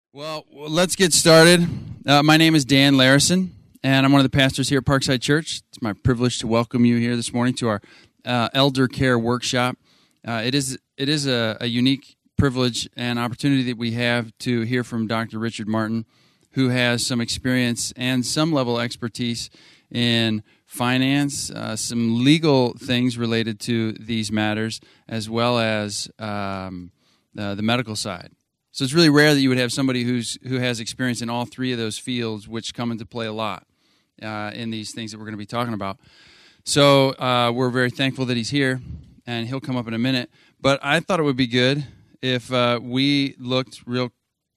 Well, let's get started. My name is Dan Larison, and I'm one of the pastors here at Parkside Church. It's my privilege to welcome you here this morning to our Elder Care Workshop. It is a unique privilege and opportunity that we have to hear from Dr. Richard Martin, who has some experience and some level of expertise in finance, some legal things related to these matters, as well as the medical side. So it's really rare that you would have somebody who has experience in all three of those fields, which come into play a lot in these things that we're going to be talking about. So we're very thankful that he's here, and he'll come up in a minute. But I thought it would be good if we looked real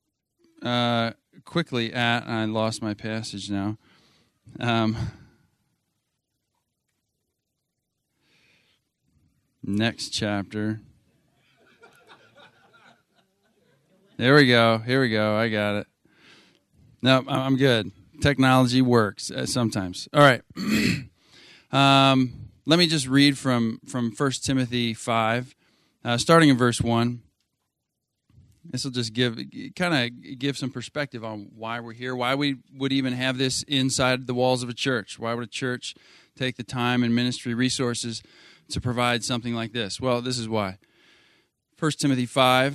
quickly at, I lost my passage now. Next chapter. There we go. Here we go. I got it. No, I'm good. Technology works sometimes. All right. Let me just read from 1 Timothy 5, starting in verse 1. This will just give some perspective on why we're here, why we would even have this inside the walls of a church. Why would a church take the time and ministry resources to provide something like this? Well, this is why. 1 Timothy 5.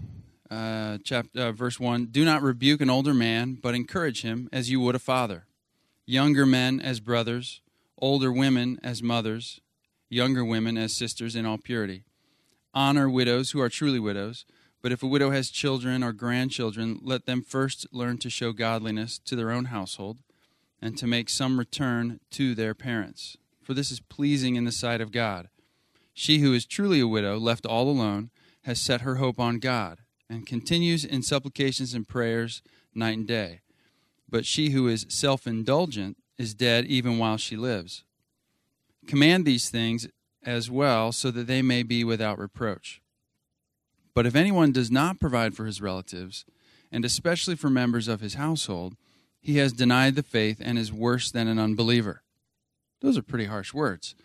Verse 1, do not rebuke an older man, but encourage him as you would a father. Younger men as brothers, older women as mothers, younger women as sisters in all purity. Honor widows who are truly widows, but if a widow has children or grandchildren, let them first learn to show godliness to their own household and to make some return to their parents. For this is pleasing in the sight of God. She who is truly a widow, left all alone, has set her hope on God, and continues in supplications and prayers night and day. But she who is self-indulgent is dead even while she lives. Command these things as well, so that they may be without reproach. But if anyone does not provide for his relatives, and especially for members of his household, he has denied the faith and is worse than an unbeliever. Those are pretty harsh words.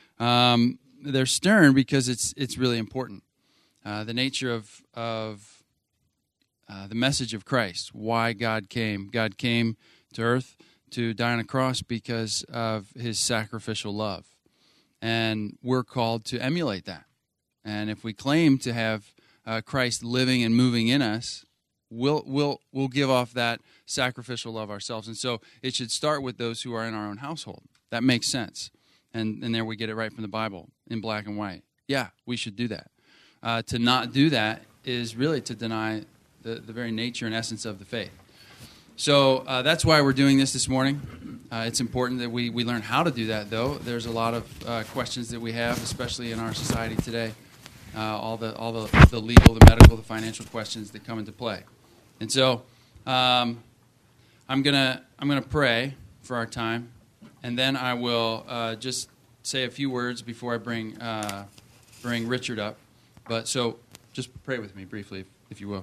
They're stern because it's really important. The nature of the message of Christ, why God came. God came to earth to die on a cross because of his sacrificial love. And we're called to emulate that. And if we claim to have Christ living and moving in us, we'll give off that sacrificial love ourselves. And so it should start with those who are in our own household. That makes sense. And there we get it right from the Bible in black and white. Yeah, we should do that. To not do that is really to deny the very nature and essence of the faith. So that's why we're doing this morning. It's important that we learn how to do that, though. There's a lot of questions that we have, especially in our society today. All the legal, the medical, the financial questions that come into play. And so I'm gonna pray for our time, and then I will just say a few words before I bring Richard up. But so just pray with me briefly, if you will.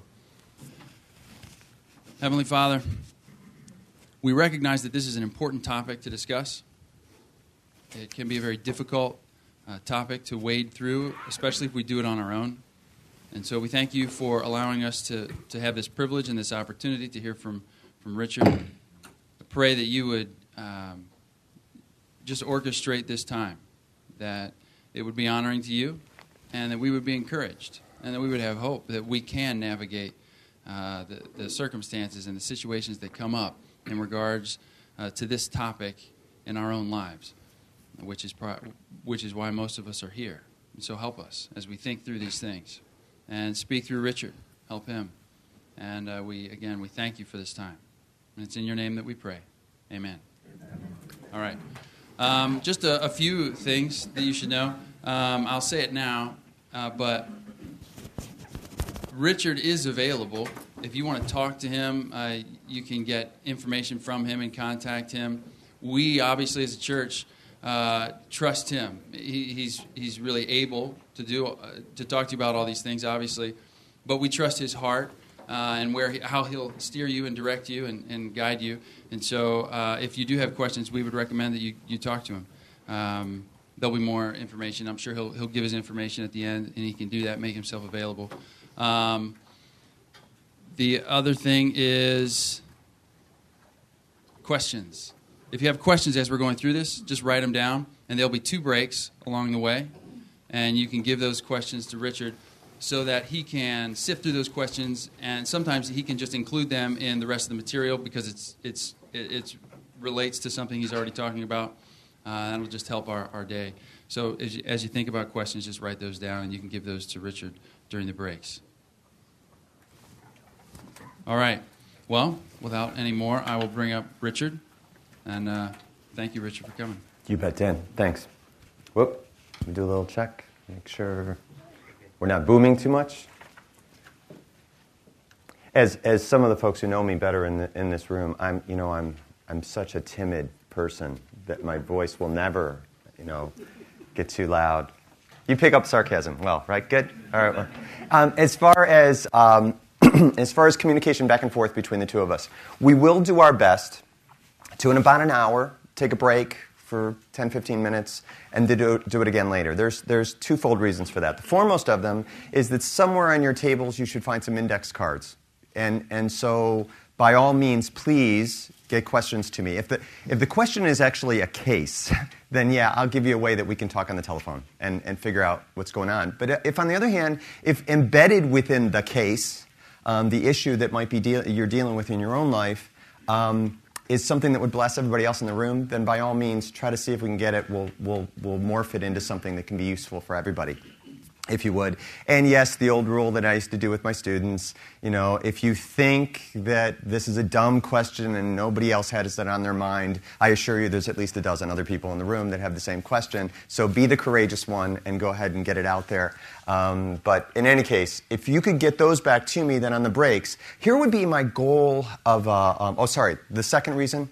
Heavenly Father, we recognize that this is an important topic to discuss. It can be a very difficult topic to wade through, especially if we do it on our own. And so we thank you for allowing us to have this privilege and this opportunity to hear from Richard. I pray that you would just orchestrate this time, that it would be honoring to you, and that we would be encouraged, and that we would have hope that we can navigate the circumstances and the situations that come up in regards to this topic in our own lives, which is why most of us are here. And so help us as we think through these things, and speak through Richard. Help him. And we thank you for this time. And it's in your name that we pray. Amen. All right. Just a few things that you should know. I'll say it now, but Richard is available. If you want to talk to him, you can get information from him and contact him. We, obviously, as a church, trust him. He's really able to talk to you about all these things, obviously, but we trust his heart and how he'll steer you and direct you and guide you. And so if you do have questions, we would recommend that you talk to him. There'll be more information. I'm sure he'll give his information at the end, and he can do that, make himself available. The other thing is questions. If you have questions as we're going through this, just write them down, and there'll be 2 breaks along the way, and you can give those questions to Richard so that he can sift through those questions, and sometimes he can just include them in the rest of the material because it relates to something he's already talking about. That'll just help our day. So as you think about questions, just write those down, and you can give those to Richard during the breaks. All right. Well, without any more, I will bring up Richard. And thank you, Richard, for coming. You bet, Dan. Thanks. Whoop. Let me do a little check. Make sure we're not booming too much. As some of the folks who know me better in this room, I'm such a timid person that my voice will never, get too loud. You pick up sarcasm. Well, right? Good. All right. Well, as far as communication back and forth between the two of us, we will do our best to, in about an hour, take a break for 10, 15 minutes, and to do it again later. There's twofold reasons for that. The foremost of them is that somewhere on your tables you should find some index cards. And so, by all means, please get questions to me. If the question is actually a case, then yeah, I'll give you a way that we can talk on the telephone and figure out what's going on. But if, on the other hand, if embedded within the case, the issue that might be you're dealing with in your own life is something that would bless everybody else in the room, then by all means, try to see if we can get it. We'll morph it into something that can be useful for everybody, if you would. And yes, the old rule that I used to do with my students, if you think that this is a dumb question and nobody else has it on their mind, I assure you there's at least a dozen other people in the room that have the same question. So be the courageous one and go ahead and get it out there. But in any case, if you could get those back to me, then on the breaks, here would be my goal of, the second reason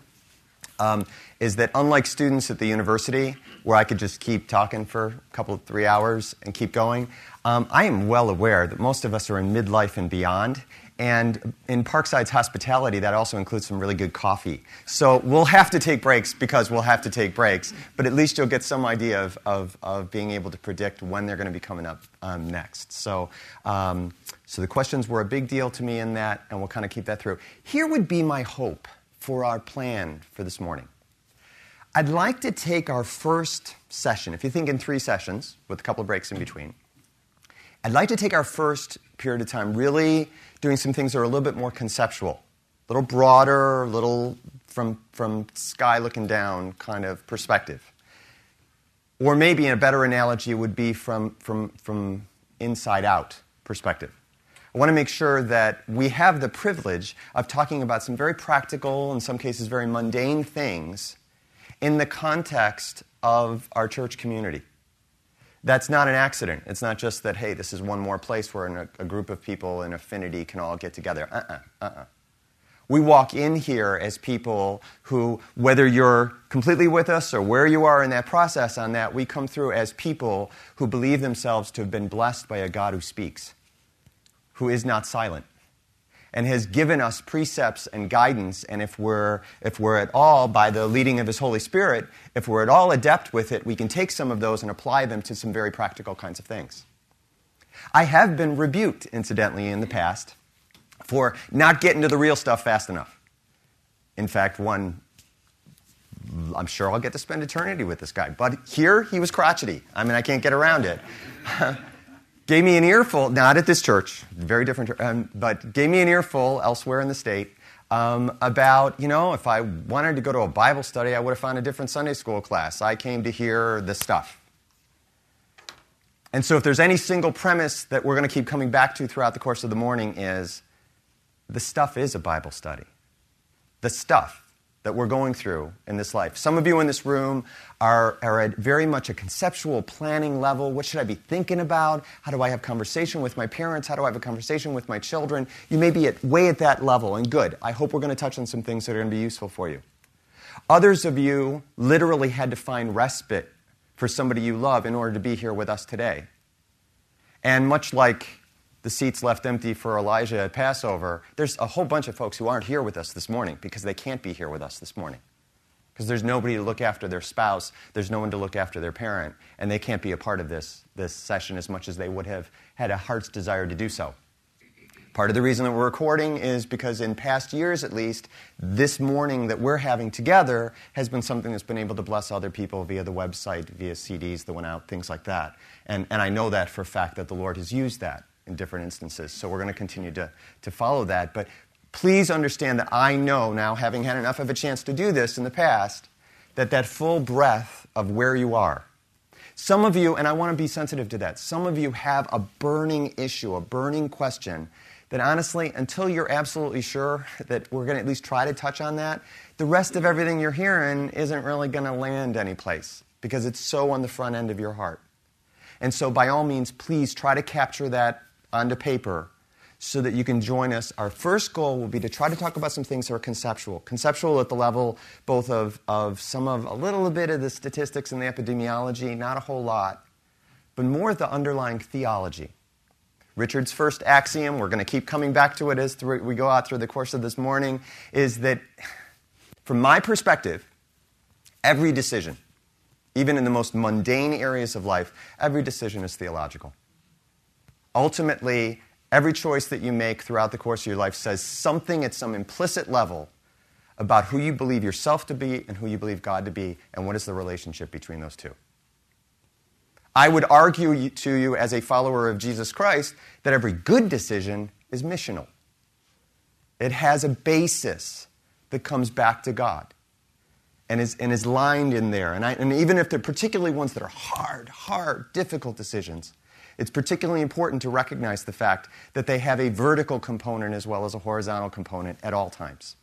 is that unlike students at the university, where I could just keep talking for a couple of 3 hours and keep going, I am well aware that most of us are in midlife and beyond. And in Parkside's hospitality, that also includes some really good coffee. So we'll have to take breaks because we'll have to take breaks. But at least you'll get some idea of being able to predict when they're going to be coming up next. So the questions were a big deal to me in that, and we'll kind of keep that through. Here would be my hope for our plan for this morning. I'd like to take our first session, if you think in 3 sessions, with a couple of breaks in between, I'd like to take our first period of time really doing some things that are a little bit more conceptual, a little broader, a little from sky looking down kind of perspective. Or maybe a better analogy would be from inside out perspective. I want to make sure that we have the privilege of talking about some very practical, in some cases very mundane things in the context of our church community. That's not an accident. It's not just that, hey, this is one more place where a group of people in affinity can all get together. We walk in here as people who, whether you're completely with us or where you are in that process on that, we come through as people who believe themselves to have been blessed by a God who speaks, who is not silent, and has given us precepts and guidance. And if we're at all, by the leading of His Holy Spirit, if we're at all adept with it, we can take some of those and apply them to some very practical kinds of things. I have been rebuked, incidentally, in the past for not getting to the real stuff fast enough. In fact, I'm sure I'll get to spend eternity with this guy. But here, he was crotchety. I can't get around it. Gave me an earful, not at this church, very different, but gave me an earful elsewhere in the state about, if I wanted to go to a Bible study, I would have found a different Sunday school class. I came to hear the stuff. And so if there's any single premise that we're going to keep coming back to throughout the course of the morning is, the stuff is a Bible study. The stuff that we're going through in this life. Some of you in this room are at very much a conceptual planning level. What should I be thinking about? How do I have conversation with my parents? How do I have a conversation with my children? You may be way at that level, and good. I hope we're going to touch on some things that are going to be useful for you. Others of you literally had to find respite for somebody you love in order to be here with us today. And much like the seats left empty for Elijah at Passover, there's a whole bunch of folks who aren't here with us this morning because they can't be here with us this morning. Because there's nobody to look after their spouse, there's no one to look after their parent, and they can't be a part of this session as much as they would have had a heart's desire to do so. Part of the reason that we're recording is because in past years, at least, this morning that we're having together has been something that's been able to bless other people via the website, via CDs that went out, things like that. And I know that for a fact that the Lord has used that in different instances. So we're going to continue to follow that. But please understand that I know now, having had enough of a chance to do this in the past, that full breadth of where you are. Some of you, and I want to be sensitive to that, some of you have a burning issue, a burning question that honestly, until you're absolutely sure that we're going to at least try to touch on that, the rest of everything you're hearing isn't really going to land anyplace because it's so on the front end of your heart. And so by all means, please try to capture that onto paper so that you can join us. Our first goal will be to try to talk about some things that are conceptual. Conceptual at the level both of a little bit of the statistics and the epidemiology, not a whole lot, but more the underlying theology. Richard's first axiom, we're going to keep coming back to it as we go out through the course of this morning, is that from my perspective, every decision, even in the most mundane areas of life, every decision is theological. Ultimately, every choice that you make throughout the course of your life says something at some implicit level about who you believe yourself to be and who you believe God to be, and what is the relationship between those two. I would argue to you as a follower of Jesus Christ that every good decision is missional. It has a basis that comes back to God and is lined in there. And even if they're particularly ones that are hard, difficult decisions, it's particularly important to recognize the fact that they have a vertical component as well as a horizontal component at all times.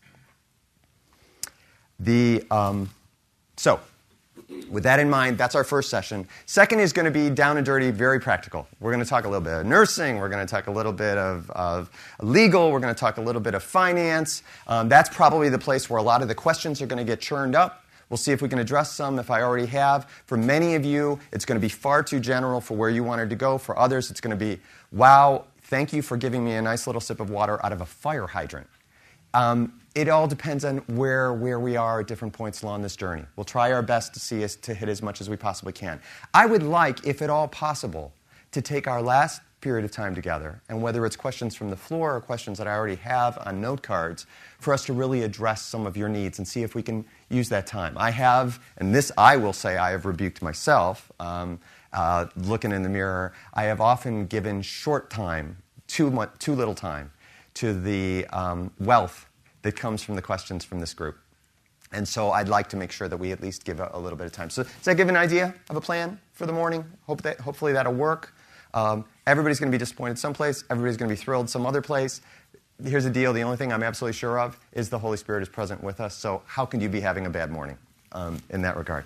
So, with that in mind, that's our first session. Second is going to be down and dirty, very practical. We're going to talk a little bit of nursing. We're going to talk a little bit of legal. We're going to talk a little bit of finance. That's probably the place where a lot of the questions are going to get churned up. We'll see if we can address some, if I already have. For many of you, it's going to be far too general for where you wanted to go. For others, it's going to be, wow, thank you for giving me a nice little sip of water out of a fire hydrant. It all depends on where we are at different points along this journey. We'll try our best to hit as much as we possibly can. I would like, if at all possible, to take our last period of time together, and whether it's questions from the floor or questions that I already have on note cards, for us to really address some of your needs and see if we can use that time. I have, and this I will say I have rebuked myself, looking in the mirror, I have often given short time, too little time, to the wealth that comes from the questions from this group. And so I'd like to make sure that we at least give a little bit of time. So does that give an idea of a plan for the morning? Hopefully that'll work. Everybody's going to be disappointed someplace. Everybody's going to be thrilled some other place. Here's the deal. The only thing I'm absolutely sure of is the Holy Spirit is present with us. So how can you be having a bad morning in that regard?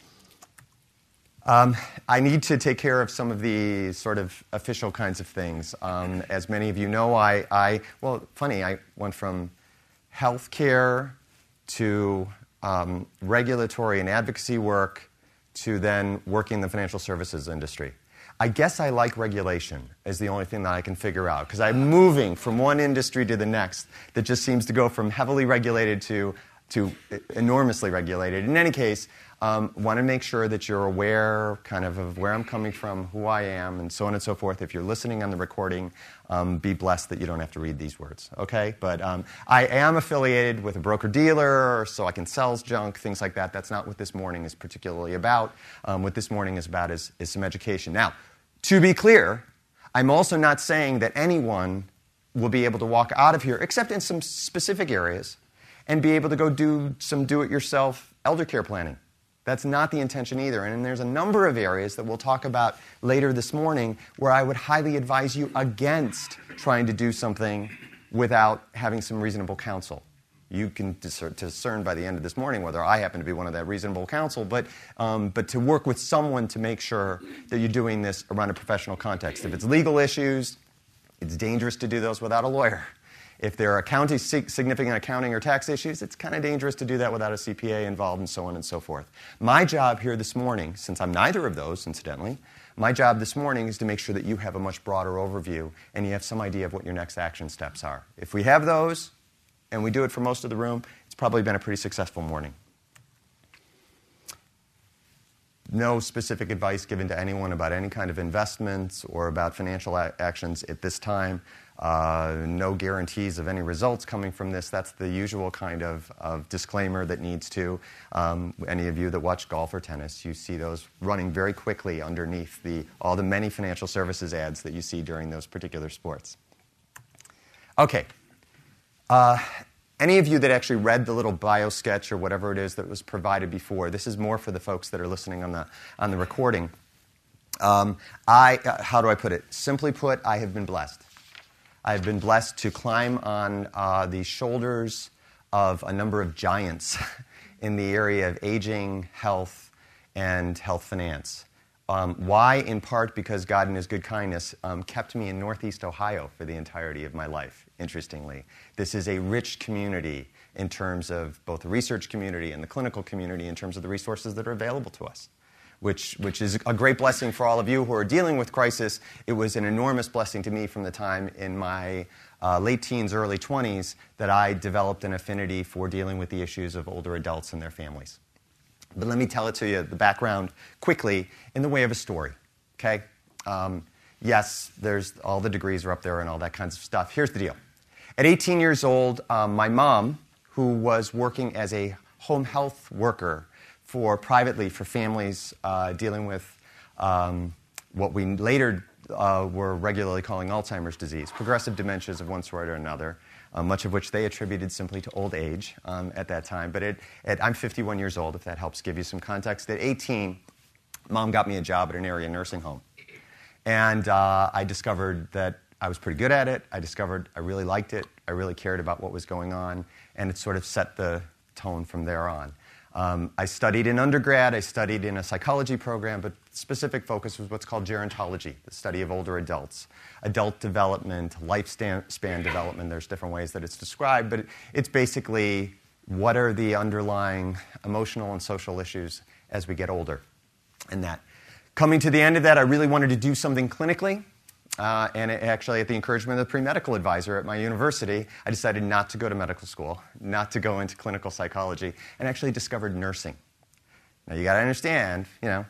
I need to take care of some of the sort of official kinds of things. As many of you know, I went from healthcare to regulatory and advocacy work to then working in the financial services industry. I guess I like regulation is the only thing that I can figure out, because I'm moving from one industry to the next that just seems to go from heavily regulated to enormously regulated. In any case, want to make sure that you're aware kind of where I'm coming from, who I am, and so on and so forth. If you're listening on the recording, be blessed that you don't have to read these words, okay? But I am affiliated with a broker-dealer, so I can sell junk, things like that. That's not what this morning is particularly about. What this morning is about is some education. Now, to be clear, I'm also not saying that anyone will be able to walk out of here, except in some specific areas, and be able to go do some do-it-yourself elder care planning. That's not the intention either. And there's a number of areas that we'll talk about later this morning where I would highly advise you against trying to do something without having some reasonable counsel. You can discern by the end of this morning whether I happen to be one of that reasonable counsel, but to work with someone to make sure that you're doing this around a professional context. If it's legal issues, it's dangerous to do those without a lawyer. If there are significant accounting or tax issues, it's kind of dangerous to do that without a CPA involved, and so on and so forth. My job here this morning, since I'm neither of those, incidentally, my job this morning is to make sure that you have a much broader overview and you have some idea of what your next action steps are. If we have those, and we do it for most of the room, it's probably been a pretty successful morning. no specific advice given to anyone about any kind of investments or about financial actions at this time. No guarantees of any results coming from this. That's the usual kind of disclaimer that needs to. Any of you that watch golf or tennis, you see those running very quickly underneath all the many financial services ads that you see during those particular sports. Okay. Any of you that actually read the little bio sketch or whatever it is that was provided before, this is more for the folks that are listening on the recording. How do I put it? Simply put, I have been blessed. I have been blessed to climb on the shoulders of a number of giants in the area of aging, health, and health finance. Why? In part because God in His good kindness kept me in Northeast Ohio for the entirety of my life, interestingly. This is a rich community in terms of both the research community and the clinical community in terms of the resources that are available to us, which is a great blessing for all of you who are dealing with crisis. It was an enormous blessing to me from the time in my late teens, early 20s, that I developed an affinity for dealing with the issues of older adults and their families. But let me tell it to you, the background, quickly, in the way of a story, okay? Yes, there's all the degrees are up there and all that kinds of stuff. Here's the deal. At 18 years old, my mom, who was working as a home health worker privately for families dealing with what we later were regularly calling Alzheimer's disease, progressive dementias of one sort or another, much of which they attributed simply to old age at that time. But I'm 51 years old, if that helps give you some context. At 18, Mom got me a job at an area nursing home. And I discovered that I was pretty good at it. I discovered I really liked it. I really cared about what was going on. And it sort of set the tone from there on. I studied in undergrad. I studied in a psychology program, but specific focus was what's called gerontology, the study of older adults, adult development, lifespan development. There's different ways that it's described, but it's basically what are the underlying emotional and social issues as we get older. And that. Coming to the end of that, I really wanted to do something clinically. And actually, at the encouragement of the pre-medical advisor at my university, I decided not to go to medical school, not to go into clinical psychology, and actually discovered nursing. Now, you got to understand,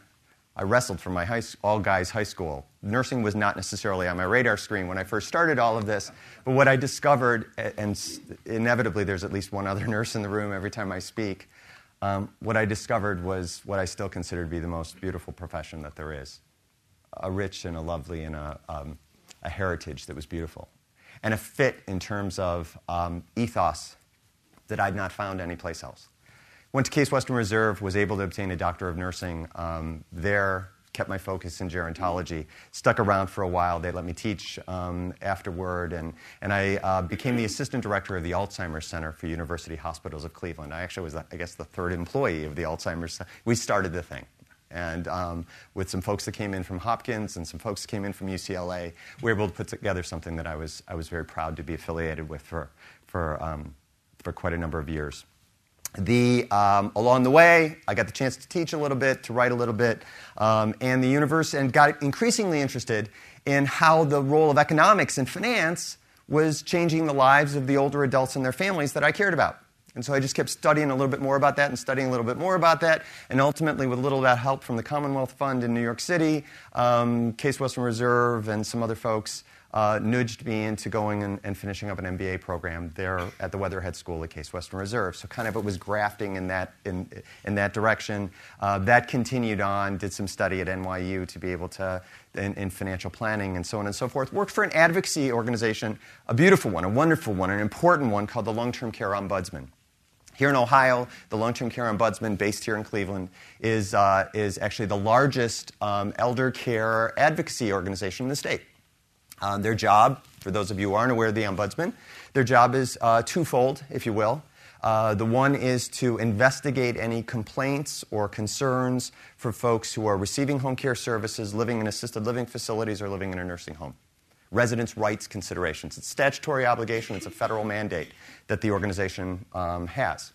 I wrestled from my all-guys high school. Nursing was not necessarily on my radar screen when I first started all of this, but what I discovered, and inevitably there's at least one other nurse in the room every time I speak, what I discovered was what I still consider to be the most beautiful profession that there is. A rich and a lovely and a heritage that was beautiful. And a fit in terms of ethos that I'd not found anyplace else. Went to Case Western Reserve, was able to obtain a doctor of nursing there, kept my focus in gerontology, stuck around for a while. They let me teach afterward, and I became the assistant director of the Alzheimer's Center for University Hospitals of Cleveland. I actually was, I guess, the third employee of the Alzheimer's Center. We started the thing. And with some folks that came in from Hopkins and some folks that came in from UCLA, we were able to put together something that I was very proud to be affiliated with for quite a number of years. Along the way, I got the chance to teach a little bit, to write a little bit, and the university and got increasingly interested in how the role of economics and finance was changing the lives of the older adults and their families that I cared about. And so I just kept studying a little bit more about that and studying a little bit more about that. And ultimately, with a little of that help from the Commonwealth Fund in New York City, Case Western Reserve, and some other folks nudged me into going and finishing up an MBA program there at the Weatherhead School at Case Western Reserve. So kind of it was grafting in that direction. That continued on, did some study at NYU to be able to, in financial planning and so on and so forth. Worked for an advocacy organization, a beautiful one, a wonderful one, an important one called the Long-Term Care Ombudsman. Here in Ohio, the Long-Term Care Ombudsman, based here in Cleveland, is actually the largest elder care advocacy organization in the state. Their job, for those of you who aren't aware of the Ombudsman, their job is twofold, if you will. The one is to investigate any complaints or concerns for folks who are receiving home care services, living in assisted living facilities, or living in a nursing home. Residents' rights considerations. It's a statutory obligation. It's a federal mandate that the organization has.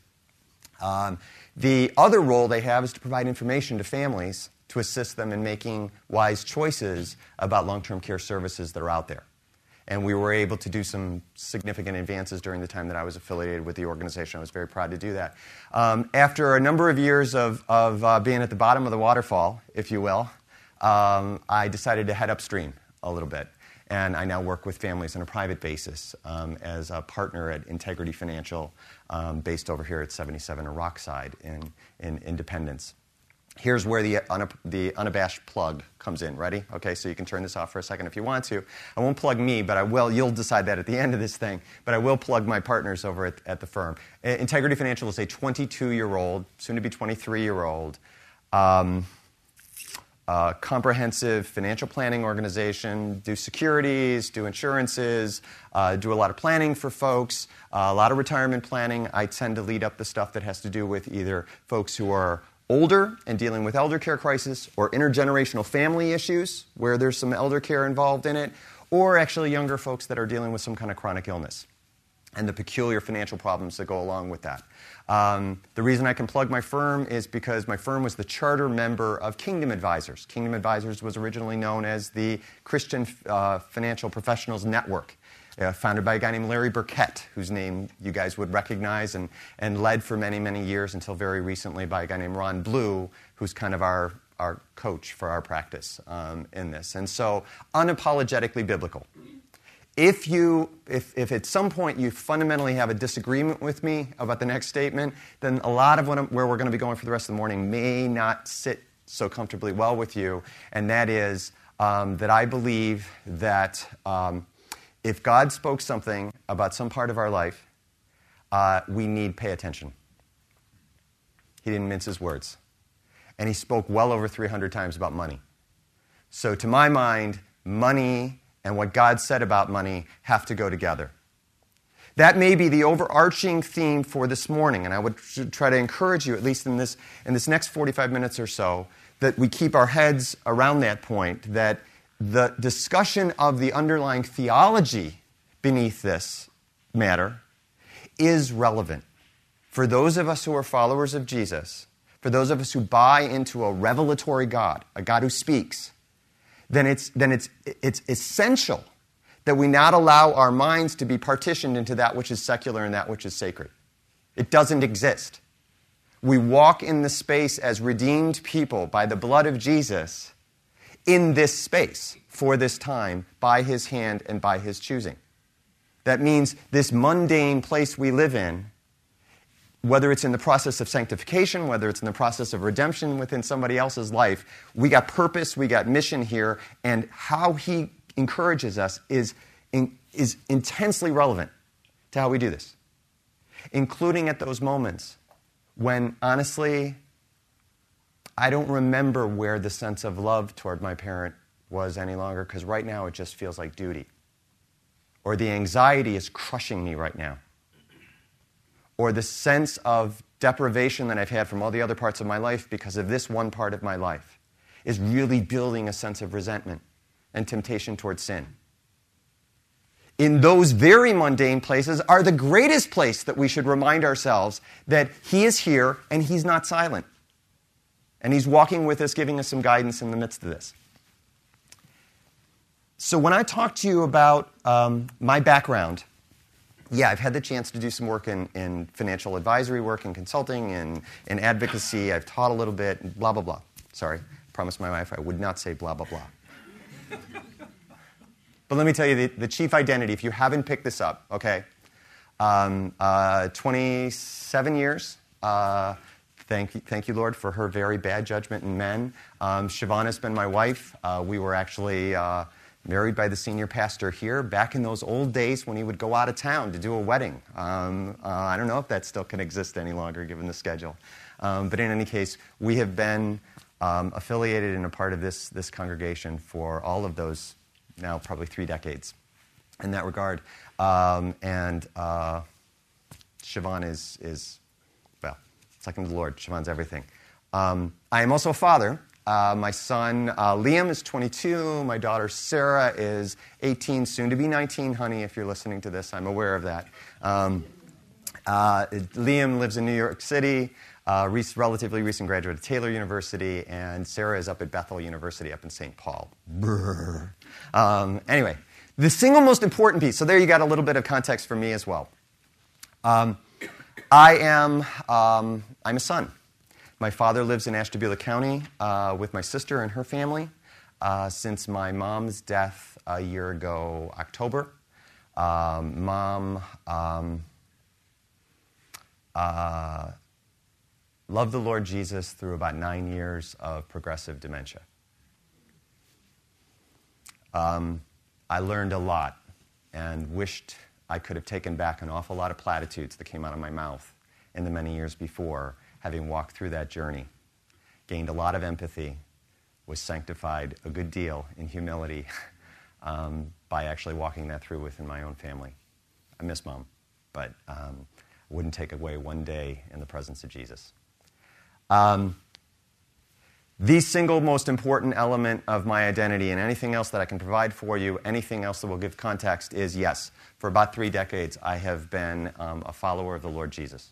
The other role they have is to provide information to families to assist them in making wise choices about long-term care services that are out there. And we were able to do some significant advances during the time that I was affiliated with the organization. I was very proud to do that. After a number of years of being at the bottom of the waterfall, if you will, I decided to head upstream a little bit. And I now work with families on a private basis as a partner at Integrity Financial, based over here at 77 Rockside in Independence. Here's where the unabashed plug comes in. Ready? Okay, so you can turn this off for a second if you want to. I won't plug me, but I will. You'll decide that at the end of this thing. But I will plug my partners over at the firm. Integrity Financial is a 22-year-old, soon to be 23-year-old, comprehensive financial planning organization, do securities, do insurances, do a lot of planning for folks, a lot of retirement planning. I tend to lead up the stuff that has to do with either folks who are older and dealing with elder care crisis, or intergenerational family issues where there's some elder care involved in it, or actually younger folks that are dealing with some kind of chronic illness and the peculiar financial problems that go along with that. The reason I can plug my firm is because my firm was the charter member of Kingdom Advisors. Kingdom Advisors was originally known as the Christian Financial Professionals Network, founded by a guy named Larry Burkett, whose name you guys would recognize, and led for many, many years until very recently by a guy named Ron Blue, who's kind of our coach for our practice in this. And so, unapologetically biblical. If at some point you fundamentally have a disagreement with me about the next statement, then a lot of where we're going to be going for the rest of the morning may not sit so comfortably well with you, and that is that I believe that if God spoke something about some part of our life, we need pay attention. He didn't mince his words. And he spoke well over 300 times about money. So to my mind, money and what God said about money have to go together. That may be the overarching theme for this morning, and I would try to encourage you, at least in this next 45 minutes or so, that we keep our heads around that point, that the discussion of the underlying theology beneath this matter is relevant. For those of us who are followers of Jesus, for those of us who buy into a revelatory God, a God who speaks, then it's essential that we not allow our minds to be partitioned into that which is secular and that which is sacred. It doesn't exist. We walk in the space as redeemed people by the blood of Jesus in this space for this time by his hand and by his choosing. That means this mundane place we live in, whether it's in the process of sanctification, whether it's in the process of redemption within somebody else's life, we got purpose, we got mission here, and how he encourages us is intensely relevant to how we do this, including at those moments when, honestly, I don't remember where the sense of love toward my parent was any longer, because right now it just feels like duty. Or the anxiety is crushing me right now. Or the sense of deprivation that I've had from all the other parts of my life because of this one part of my life is really building a sense of resentment and temptation towards sin. In those very mundane places are the greatest place that we should remind ourselves that he is here and he's not silent. And he's walking with us, giving us some guidance in the midst of this. So when I talk to you about my background, yeah, I've had the chance to do some work in financial advisory work, in consulting, in advocacy. I've taught a little bit, blah, blah, blah. Sorry, I promised my wife I would not say blah, blah, blah. But let me tell you, the chief identity, if you haven't picked this up, okay, 27 years. Thank you, Lord, for her very bad judgment in men. Siobhan has been my wife. We were actually married by the senior pastor here back in those old days when he would go out of town to do a wedding. I don't know if that still can exist any longer given the schedule. But in any case, we have been affiliated and a part of this congregation for all of those, now probably 3 decades in that regard. And Siobhan is, well, second to the Lord. Siobhan's everything. I am also a father. My son Liam is 22. My daughter Sarah is 18, soon to be 19, honey, if you're listening to this. I'm aware of that. Liam lives in New York City, relatively recent graduate of Taylor University, and Sarah is up at Bethel University up in St. Paul. Anyway, The single most important piece, so there you got a little bit of context for me as well. I'm a son. My father lives in Ashtabula County with my sister and her family since my mom's death a year ago, October. Mom loved the Lord Jesus through about 9 years of progressive dementia. I learned a lot and wished I could have taken back an awful lot of platitudes that came out of my mouth in the many years before, having walked through that journey. Gained a lot of empathy, was sanctified a good deal in humility by actually walking that through within my own family. I miss Mom, but wouldn't take away one day in the presence of Jesus. The single most important element of my identity, and anything else that I can provide for you, anything else that will give context, is yes, for about 3 decades I have been a follower of the Lord Jesus.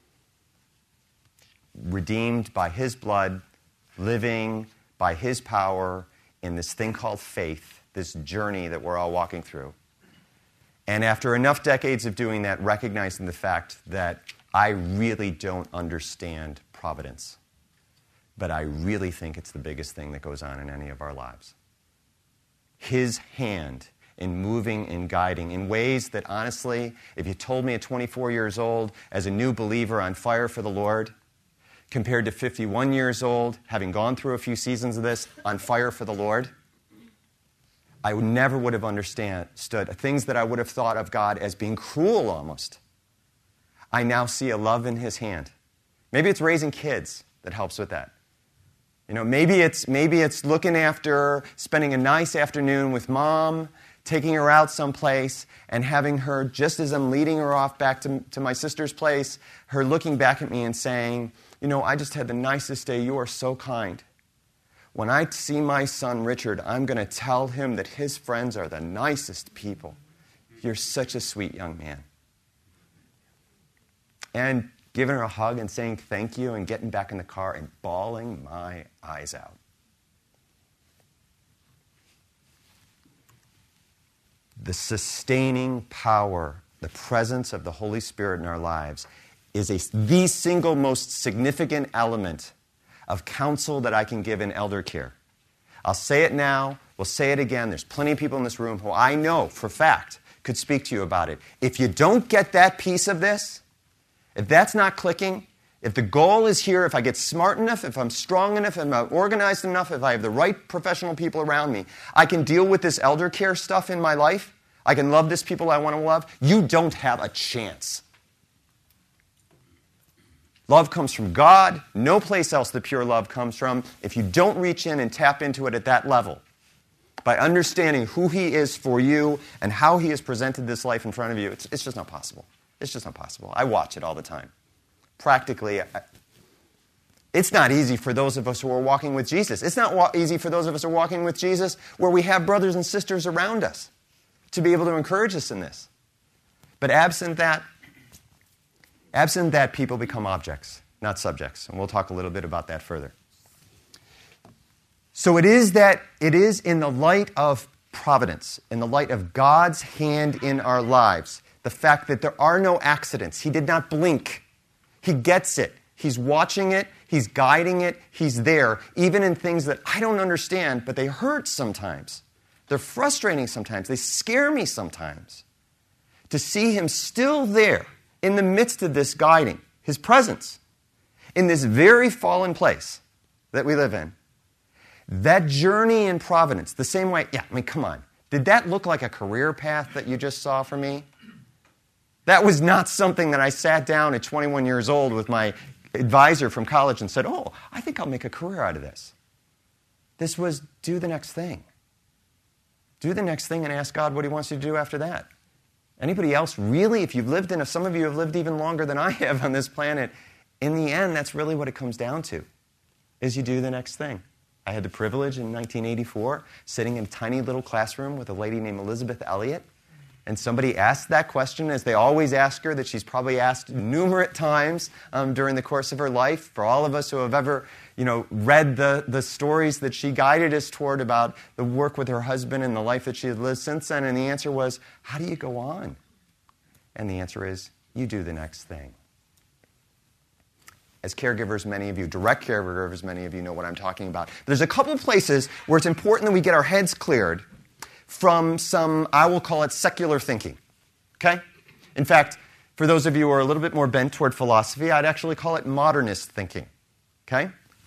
Redeemed by His blood, living by His power in this thing called faith, this journey that we're all walking through. And after enough decades of doing that, recognizing the fact that I really don't understand providence, but I really think it's the biggest thing that goes on in any of our lives. His hand in moving and guiding in ways that, honestly, if you told me at 24 years old, as a new believer on fire for the Lord, compared to 51 years old, having gone through a few seasons of this, on fire for the Lord, I never would have understood things that I would have thought of God as being cruel almost. I now see a love in His hand. Maybe it's raising kids that helps with that. You know, maybe it's looking after, spending a nice afternoon with Mom, taking her out someplace, and having her, just as I'm leading her off back to my sister's place, her looking back at me and saying, you know, I just had the nicest day. You are so kind. When I see my son Richard, I'm going to tell him that his friends are the nicest people. You're such a sweet young man. And giving her a hug and saying thank you and getting back in the car and bawling my eyes out. The sustaining power, the presence of the Holy Spirit in our lives is the single most significant element of counsel that I can give in elder care. I'll say it now, we'll say it again. There's plenty of people in this room who I know for a fact could speak to you about it. If you don't get that piece of this, if that's not clicking, if the goal is here, if I get smart enough, if I'm strong enough, if I'm organized enough, if I have the right professional people around me, I can deal with this elder care stuff in my life. I can love this people I want to love. You don't have a chance. Love comes from God. No place else the pure love comes from. If you don't reach in and tap into it at that level, by understanding who He is for you and how He has presented this life in front of you, it's just not possible. It's just not possible. I watch it all the time. Practically, it's not easy for those of us who are walking with Jesus. It's not easy for those of us who are walking with Jesus where we have brothers and sisters around us to be able to encourage us in this. But absent that, people become objects, not subjects. And we'll talk a little bit about that further. So it is in the light of providence, in the light of God's hand in our lives, the fact that there are no accidents. He did not blink. He gets it. He's watching it. He's guiding it. He's there, even in things that I don't understand, but they hurt sometimes. They're frustrating sometimes. They scare me sometimes. To see Him still there in the midst of this guiding, His presence, in this very fallen place that we live in, that journey in providence, the same way, come on. Did that look like a career path that you just saw for me? That was not something that I sat down at 21 years old with my advisor from college and said, oh, I think I'll make a career out of this. This was do the next thing. Do the next thing and ask God what He wants you to do after that. Anybody else really, if some of you have lived even longer than I have on this planet, in the end, that's really what it comes down to, is you do the next thing. I had the privilege in 1984, sitting in a tiny little classroom with a lady named Elizabeth Elliott, and somebody asked that question, as they always ask her, that she's probably asked numerous times during the course of her life, for all of us who have ever read the stories that she guided us toward about the work with her husband and the life that she had lived since then. And the answer was, how do you go on? And the answer is, you do the next thing. As caregivers, many of you, direct caregivers, many of you know what I'm talking about. There's a couple of places where it's important that we get our heads cleared from some, I will call it secular thinking. Okay? In fact, for those of you who are a little bit more bent toward philosophy, I'd actually call it modernist thinking. Okay?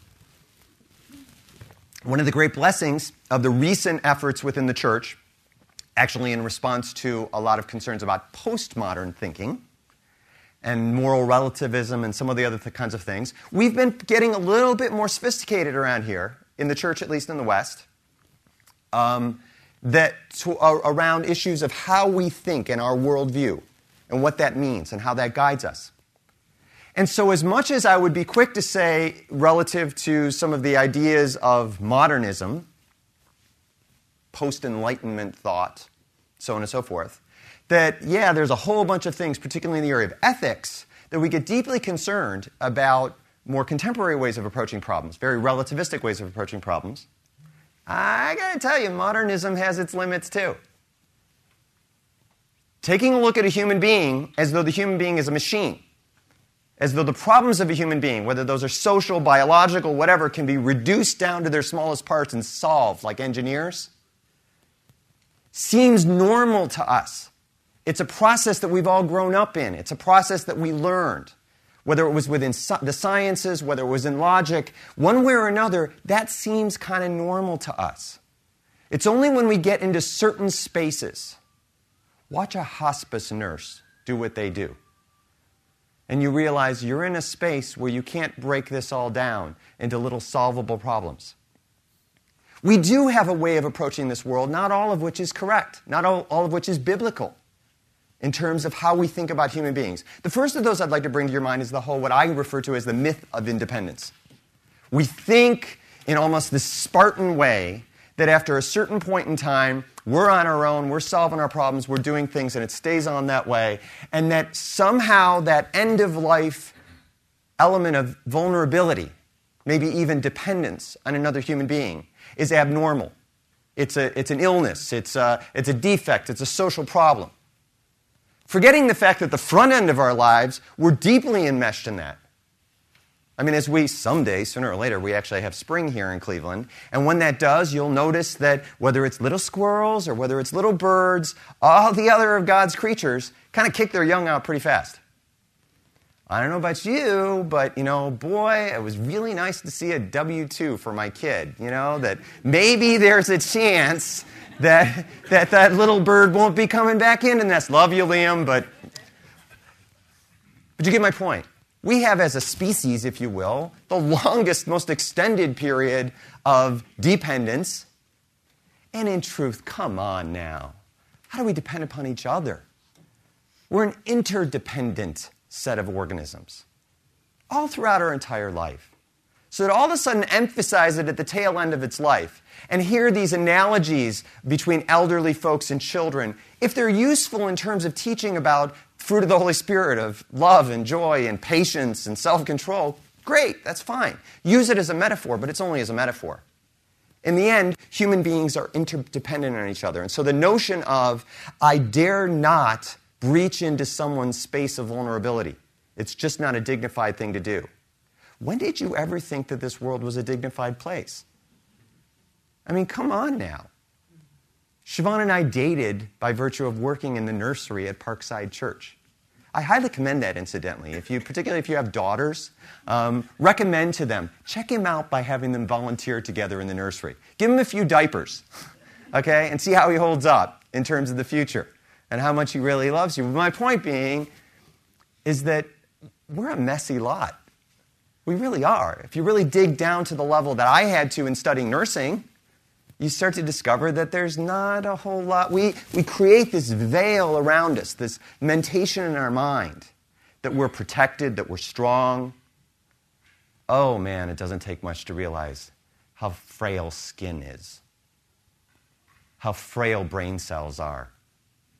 One of the great blessings of the recent efforts within the church, actually in response to a lot of concerns about postmodern thinking and moral relativism and some of the other kinds of things, we've been getting a little bit more sophisticated around here, in the church, at least in the West, around issues of how we think and our worldview and what that means and how that guides us. And so as much as I would be quick to say, relative to some of the ideas of modernism, post-Enlightenment thought, so on and so forth, that, yeah, there's a whole bunch of things, particularly in the area of ethics, that we get deeply concerned about more contemporary ways of approaching problems, very relativistic ways of approaching problems. I got to tell you, modernism has its limits too. Taking a look at a human being as though the human being is a machine, as though the problems of a human being, whether those are social, biological, whatever, can be reduced down to their smallest parts and solved like engineers, seems normal to us. It's a process that we've all grown up in. It's a process that we learned. Whether it was within the sciences, whether it was in logic, one way or another, that seems kind of normal to us. It's only when we get into certain spaces. Watch a hospice nurse do what they do. And you realize you're in a space where you can't break this all down into little solvable problems. We do have a way of approaching this world, not all of which is correct, not all of which is biblical, in terms of how we think about human beings. The first of those I'd like to bring to your mind is the whole, what I refer to as the myth of independence. We think in almost this Spartan way that after a certain point in time, we're on our own, we're solving our problems, we're doing things, and it stays on that way, and that somehow that end-of-life element of vulnerability, maybe even dependence on another human being, is abnormal. It's an illness, it's a defect, it's a social problem. Forgetting the fact that the front end of our lives, we're deeply enmeshed in that. I mean, as we someday, sooner or later, we actually have spring here in Cleveland. And when that does, you'll notice that whether it's little squirrels or whether it's little birds, all the other of God's creatures kind of kick their young out pretty fast. I don't know about you, but, boy, it was really nice to see a W-2 for my kid, that maybe there's a chance that little bird won't be coming back in the nest. Love you, Liam, but you get my point. We have, as a species, if you will, the longest, most extended period of dependence. And in truth, come on now. How do we depend upon each other? We're an interdependent set of organisms all throughout our entire life. So to all of a sudden emphasize it at the tail end of its life and hear these analogies between elderly folks and children, if they're useful in terms of teaching about fruit of the Holy Spirit of love and joy and patience and self-control, great, that's fine. Use it as a metaphor, but it's only as a metaphor. In the end, human beings are interdependent on each other. And so the notion of, I dare not breach into someone's space of vulnerability, it's just not a dignified thing to do. When did you ever think that this world was a dignified place? I mean, come on now. Siobhan and I dated by virtue of working in the nursery at Parkside Church. I highly commend that, incidentally. Particularly if you have daughters, recommend to them, check him out by having them volunteer together in the nursery. Give him a few diapers, okay, and see how he holds up in terms of the future and how much he really loves you. My point being is that we're a messy lot. We really are. If you really dig down to the level that I had to in studying nursing, you start to discover that there's not a whole lot. We create this veil around us, this mentation in our mind that we're protected, that we're strong. Oh man, it doesn't take much to realize how frail skin is, how frail brain cells are,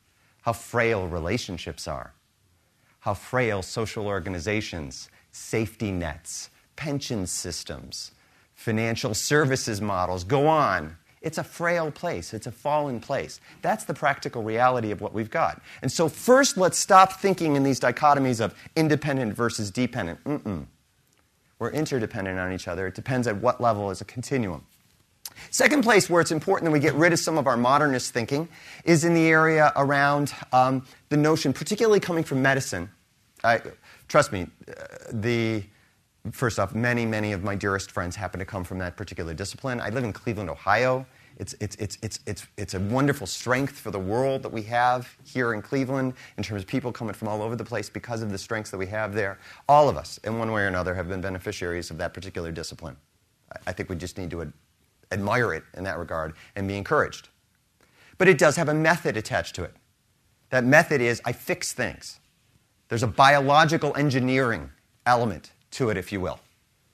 how frail relationships are, how frail social organizations, safety nets, pension systems, financial services models go on. It's a frail place. It's a fallen place. That's the practical reality of what we've got. And so first, let's stop thinking in these dichotomies of independent versus dependent. We're interdependent on each other. It depends at what level as a continuum. Second place where it's important that we get rid of some of our modernist thinking is in the area around the notion, particularly coming from medicine. Trust me, first off, many of my dearest friends happen to come from that particular discipline. I live in Cleveland, Ohio. It's a wonderful strength for the world that we have here in Cleveland in terms of people coming from all over the place because of the strengths that we have there. All of us, in one way or another, have been beneficiaries of that particular discipline. I think we just need to admire it in that regard and be encouraged. But it does have a method attached to it. That method is I fix things. There's a biological engineering element to it, if you will.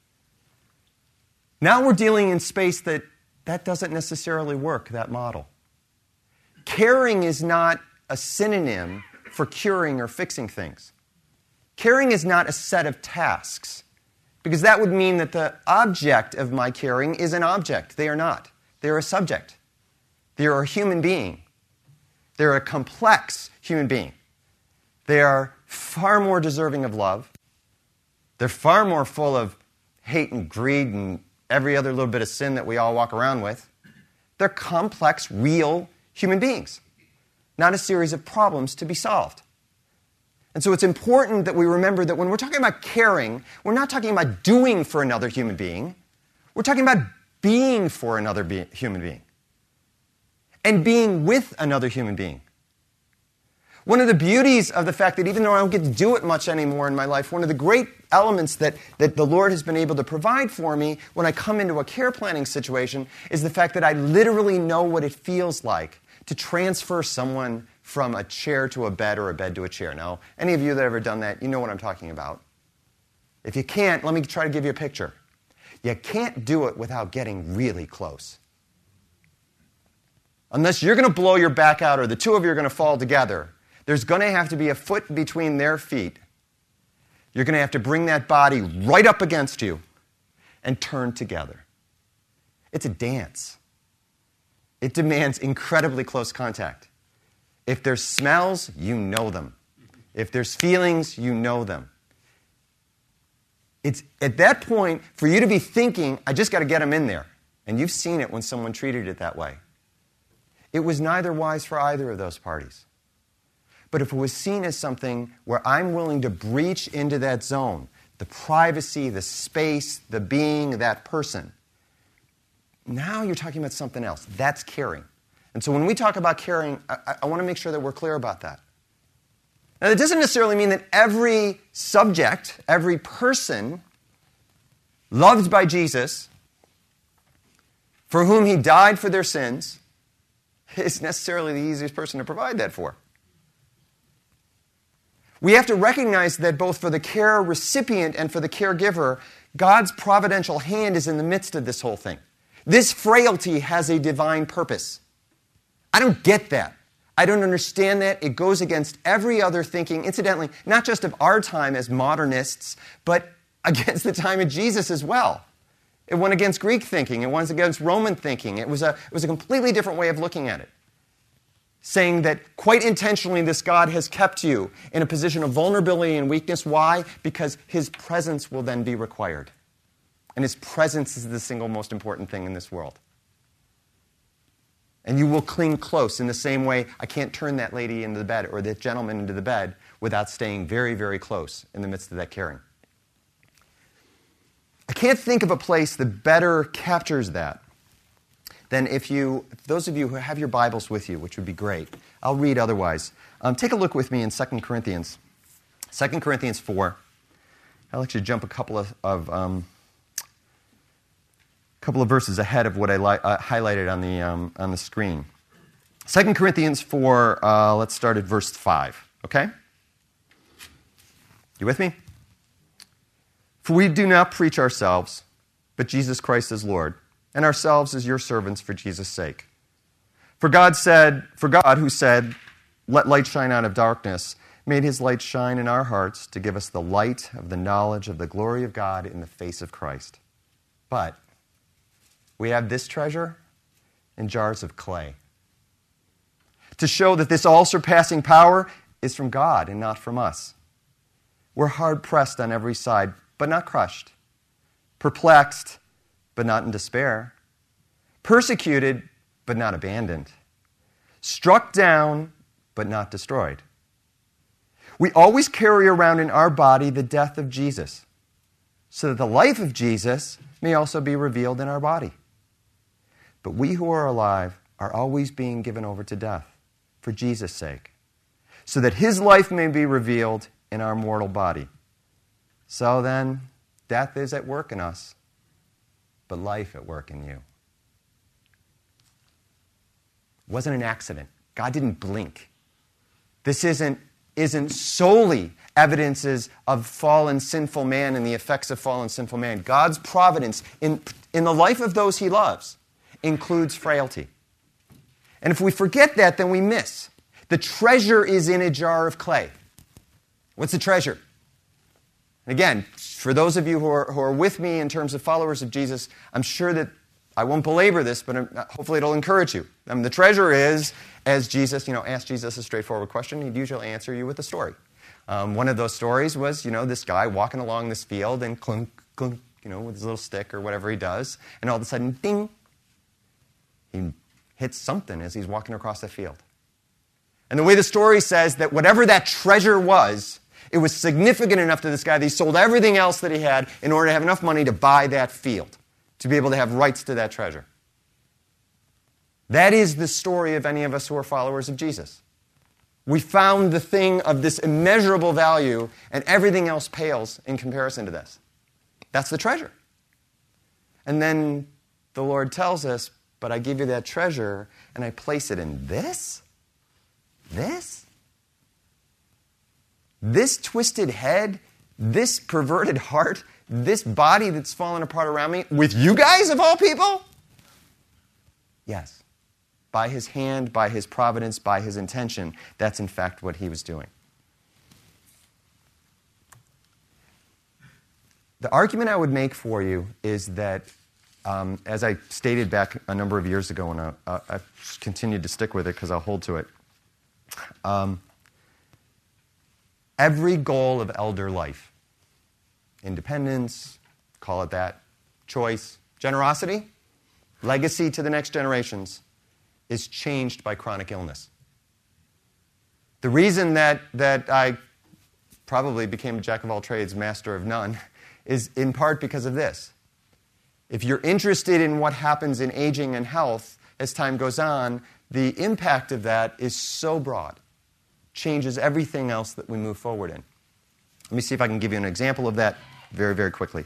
Now we're dealing in space that doesn't necessarily work, that model. Caring is not a synonym for curing or fixing things. Caring is not a set of tasks, because that would mean that the object of my caring is an object. They are not. They are a subject. They are a human being. They're a complex human being. They are far more deserving of love. They're far more full of hate and greed and every other little bit of sin that we all walk around with. They're complex, real human beings, not a series of problems to be solved. And so it's important that we remember that when we're talking about caring, we're not talking about doing for another human being. We're talking about being for another human being and being with another human being. One of the beauties of the fact that even though I don't get to do it much anymore in my life, one of the great elements that the Lord has been able to provide for me when I come into a care planning situation is the fact that I literally know what it feels like to transfer someone from a chair to a bed or a bed to a chair. Now, any of you that have ever done that, you know what I'm talking about. If you can't, let me try to give you a picture. You can't do it without getting really close. Unless you're going to blow your back out or the two of you are going to fall together, there's going to have to be a foot between their feet. You're going to have to bring that body right up against you and turn together. It's a dance. It demands incredibly close contact. If there's smells, you know them. If there's feelings, you know them. It's at that point for you to be thinking, I just got to get them in there. And you've seen it when someone treated it that way. It was neither wise for either of those parties. But if it was seen as something where I'm willing to breach into that zone, the privacy, the space, the being, that person, now you're talking about something else. That's caring. And so when we talk about caring, I want to make sure that we're clear about that. Now, that doesn't necessarily mean that every subject, every person loved by Jesus, for whom he died for their sins, is necessarily the easiest person to provide that for. We have to recognize that both for the care recipient and for the caregiver, God's providential hand is in the midst of this whole thing. This frailty has a divine purpose. I don't get that. I don't understand that. It goes against every other thinking, incidentally, not just of our time as modernists, but against the time of Jesus as well. It went against Greek thinking. It went against Roman thinking. It was a completely different way of looking at it. Saying that quite intentionally this God has kept you in a position of vulnerability and weakness. Why? Because his presence will then be required. And his presence is the single most important thing in this world. And you will cling close in the same way I can't turn that lady into the bed or that gentleman into the bed without staying very, very close in the midst of that caring. I can't think of a place that better captures that than if those of you who have your Bibles with you, which would be great. I'll read otherwise. Take a look with me in 2 Corinthians. 2 Corinthians 4. I'll actually jump a couple of verses ahead of what I highlighted on the screen. 2 Corinthians 4, let's start at verse 5, okay? You with me? For we do not preach ourselves, but Jesus Christ as Lord, and ourselves as your servants for Jesus' sake. For God who said, let light shine out of darkness, made his light shine in our hearts to give us the light of the knowledge of the glory of God in the face of Christ. But we have this treasure in jars of clay, to show that this all-surpassing power is from God and not from us. We're hard-pressed on every side, but not crushed. Perplexed, but not in despair. Persecuted, but not abandoned. Struck down, but not destroyed. We always carry around in our body the death of Jesus, so that the life of Jesus may also be revealed in our body. But we who are alive are always being given over to death for Jesus' sake, so that his life may be revealed in our mortal body. So then, death is at work in us, but life at work in you. It wasn't an accident. God didn't blink. This isn't solely evidences of fallen sinful man and the effects of fallen sinful man. God's providence in the life of those he loves includes frailty. And if we forget that, then we miss. The treasure is in a jar of clay. What's the treasure? And again, for those of you who are with me in terms of followers of Jesus, I'm sure that I won't belabor this, but hopefully it'll encourage you. The treasure is, as Jesus, asked Jesus a straightforward question, he'd usually answer you with a story. One of those stories was, this guy walking along this field and clunk, clunk, with his little stick or whatever he does, and all of a sudden, ding, he hits something as he's walking across the field. And the way the story says that whatever that treasure was, it was significant enough to this guy that he sold everything else that he had in order to have enough money to buy that field, to be able to have rights to that treasure. That is the story of any of us who are followers of Jesus. We found the thing of this immeasurable value, and everything else pales in comparison to this. That's the treasure. And then the Lord tells us, but I give you that treasure, and I place it in this? This twisted head, this perverted heart, this body that's fallen apart around me, with you guys of all people? Yes. By his hand, by his providence, by his intention, that's in fact what he was doing. The argument I would make for you is that, as I stated back a number of years ago, and I've continued to stick with it because I'll hold to it, every goal of elder life, independence, call it that, choice, generosity, legacy to the next generations, is changed by chronic illness. The reason that I probably became a jack of all trades, master of none, is in part because of this. If you're interested in what happens in aging and health as time goes on, the impact of that is so broad, changes everything else that we move forward in. Let me see if I can give you an example of that very, very quickly.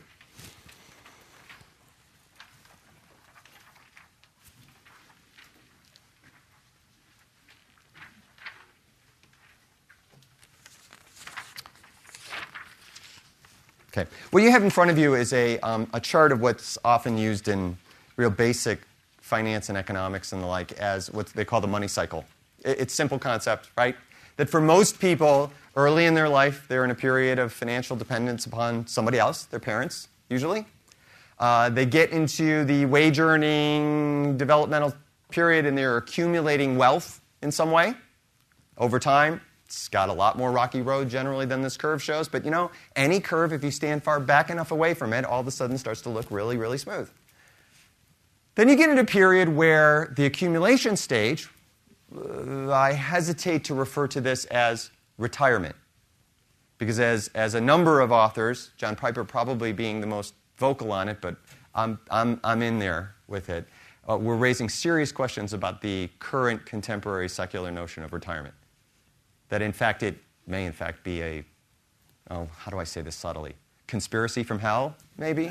Okay. What you have in front of you is a chart of what's often used in real basic finance and economics and the like as what they call the money cycle. It's a simple concept, right? That for most people, early in their life, they're in a period of financial dependence upon somebody else, their parents, usually. They get into the wage-earning developmental period and they're accumulating wealth in some way. Over time, it's got a lot more rocky road generally than this curve shows, but any curve, if you stand far back enough away from it, all of a sudden starts to look really, really smooth. Then you get into a period where the accumulation stage, I hesitate to refer to this as retirement, because as a number of authors, John Piper probably being the most vocal on it, but I'm in there with it, we're raising serious questions about the current contemporary secular notion of retirement. That in fact it may in fact be a, how do I say this subtly? Conspiracy from hell, maybe?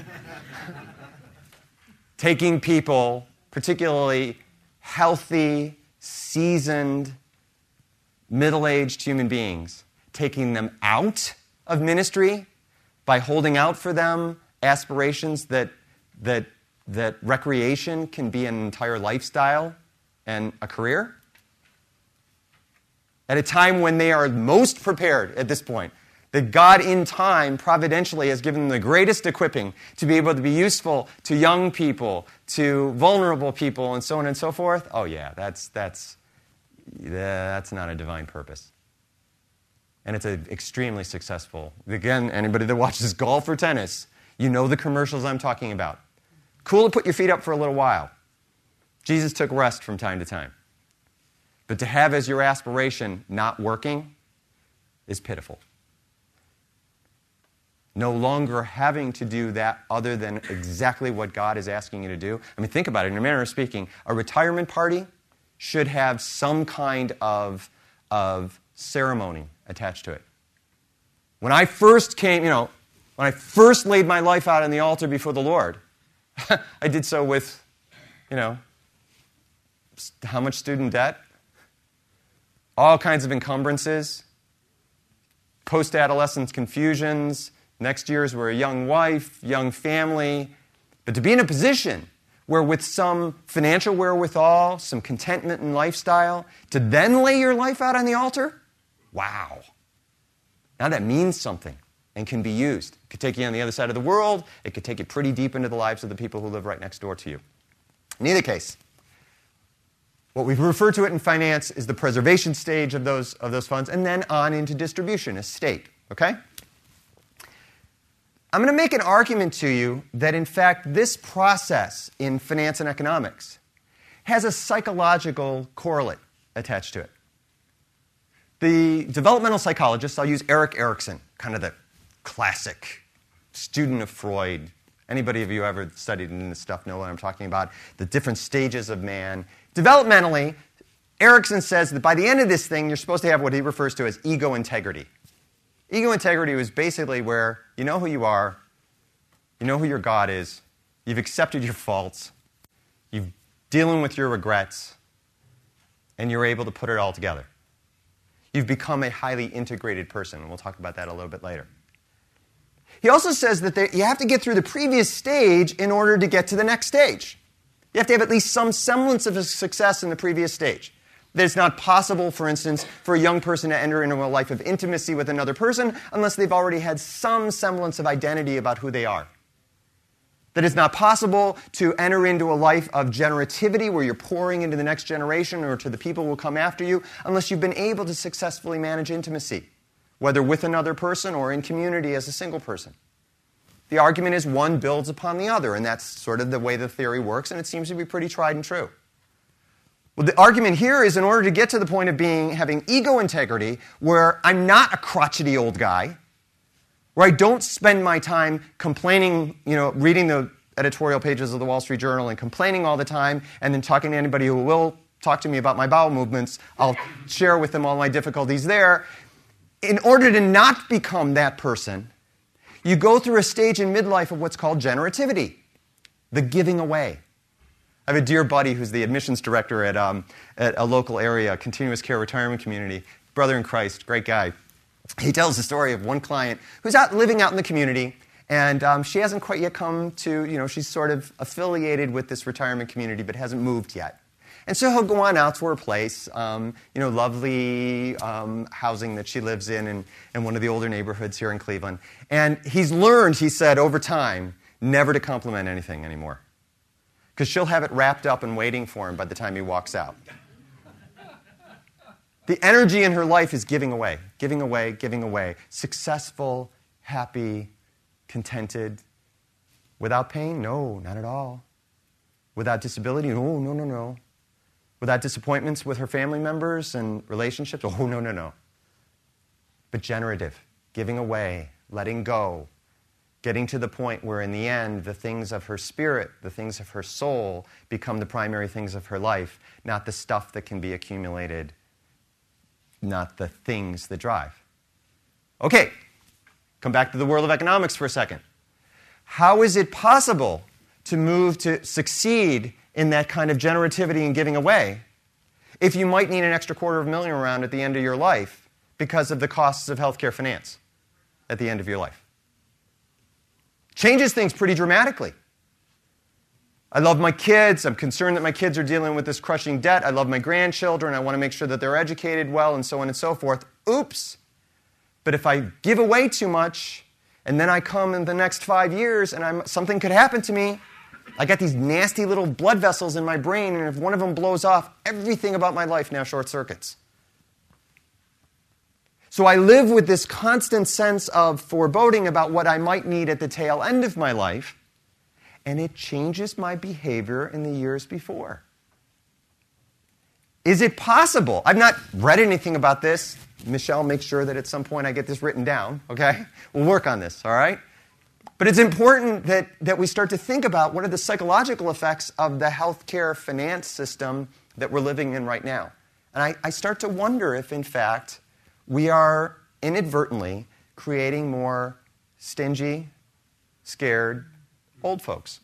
Taking people, particularly healthy, seasoned, middle-aged human beings, taking them out of ministry by holding out for them aspirations that recreation can be an entire lifestyle and a career. at a time when they are most prepared at this point, that God in time providentially has given them the greatest equipping to be able to be useful to young people, to vulnerable people, and so on and so forth. Oh yeah, that's not a divine purpose. And it's an extremely successful. Again, anybody that watches golf or tennis, you know the commercials I'm talking about. Cool to put your feet up for a little while. Jesus took rest from time to time. But to have as your aspiration not working is pitiful. No longer having to do that other than exactly what God is asking you to do. I mean, think about it. In a manner of speaking, a retirement party should have some kind of ceremony attached to it. When I first came, when I first laid my life out on the altar before the Lord, I did so with, how much student debt? All kinds of encumbrances, post-adolescence confusions. Next year's we're a young wife, young family. But to be in a position where with some financial wherewithal, some contentment in lifestyle, to then lay your life out on the altar? Wow. Now that means something and can be used. It could take you on the other side of the world. It could take you pretty deep into the lives of the people who live right next door to you. In either case, what we refer to it in finance is the preservation stage of those funds, and then on into distribution, estate. Okay? I'm going to make an argument to you that, in fact, this process in finance and economics has a psychological correlate attached to it. The developmental psychologist, I'll use Erik Erikson, kind of the classic student of Freud. Anybody of you ever studied in this stuff know what I'm talking about, the different stages of man. Developmentally, Erikson says that by the end of this thing, you're supposed to have what he refers to as ego integrity. Ego integrity was basically where you know who you are, you know who your God is, you've accepted your faults, you're dealing with your regrets, and you're able to put it all together. You've become a highly integrated person, and we'll talk about that a little bit later. He also says that you have to get through the previous stage in order to get to the next stage. You have to have at least some semblance of a success in the previous stage. That it's not possible, for instance, for a young person to enter into a life of intimacy with another person unless they've already had some semblance of identity about who they are. That it's not possible to enter into a life of generativity where you're pouring into the next generation or to the people who will come after you unless you've been able to successfully manage intimacy, whether with another person or in community as a single person. The argument is one builds upon the other, and that's sort of the way the theory works, and it seems to be pretty tried and true. Well, the argument here is in order to get to the point of having ego integrity, where I'm not a crotchety old guy, where I don't spend my time complaining, reading the editorial pages of the Wall Street Journal and complaining all the time, and then talking to anybody who will talk to me about my bowel movements. I'll share with them all my difficulties there. In order to not become that person, you go through a stage in midlife of what's called generativity, the giving away. I have a dear buddy who's the admissions director at a local area, continuous care retirement community, brother in Christ, great guy. He tells the story of one client who's living out in the community, and she hasn't quite yet come to, she's sort of affiliated with this retirement community but hasn't moved yet. And so he'll go on out to her place, lovely housing that she lives in one of the older neighborhoods here in Cleveland. And he's learned, he said, over time, never to compliment anything anymore. Because she'll have it wrapped up and waiting for him by the time he walks out. The energy in her life is giving away, giving away, giving away. Successful, happy, contented. Without pain? No, not at all. Without disability? No, no, no, no. Without disappointments with her family members and relationships? Oh, no, no, no. But generative, giving away, letting go, getting to the point where in the end, the things of her spirit, the things of her soul, become the primary things of her life, not the stuff that can be accumulated, not the things that drive. Okay, come back to the world of economics for a second. How is it possible to move to succeed in that kind of generativity and giving away if you might need an extra $250,000 around at the end of your life because of the costs of healthcare finance at the end of your life? Changes things pretty dramatically. I love my kids. I'm concerned that my kids are dealing with this crushing debt. I love my grandchildren. I want to make sure that they're educated well and so on and so forth. Oops. But if I give away too much and then I come in the next 5 years and something could happen to me, I got these nasty little blood vessels in my brain, and if one of them blows off, everything about my life now short circuits. So I live with this constant sense of foreboding about what I might need at the tail end of my life, and it changes my behavior in the years before. Is it possible? I've not read anything about this. Michelle, make sure that at some point I get this written down, okay? We'll work on this, all right? But it's important that we start to think about what are the psychological effects of the healthcare finance system that we're living in right now. And I start to wonder if, in fact, we are inadvertently creating more stingy, scared old folks.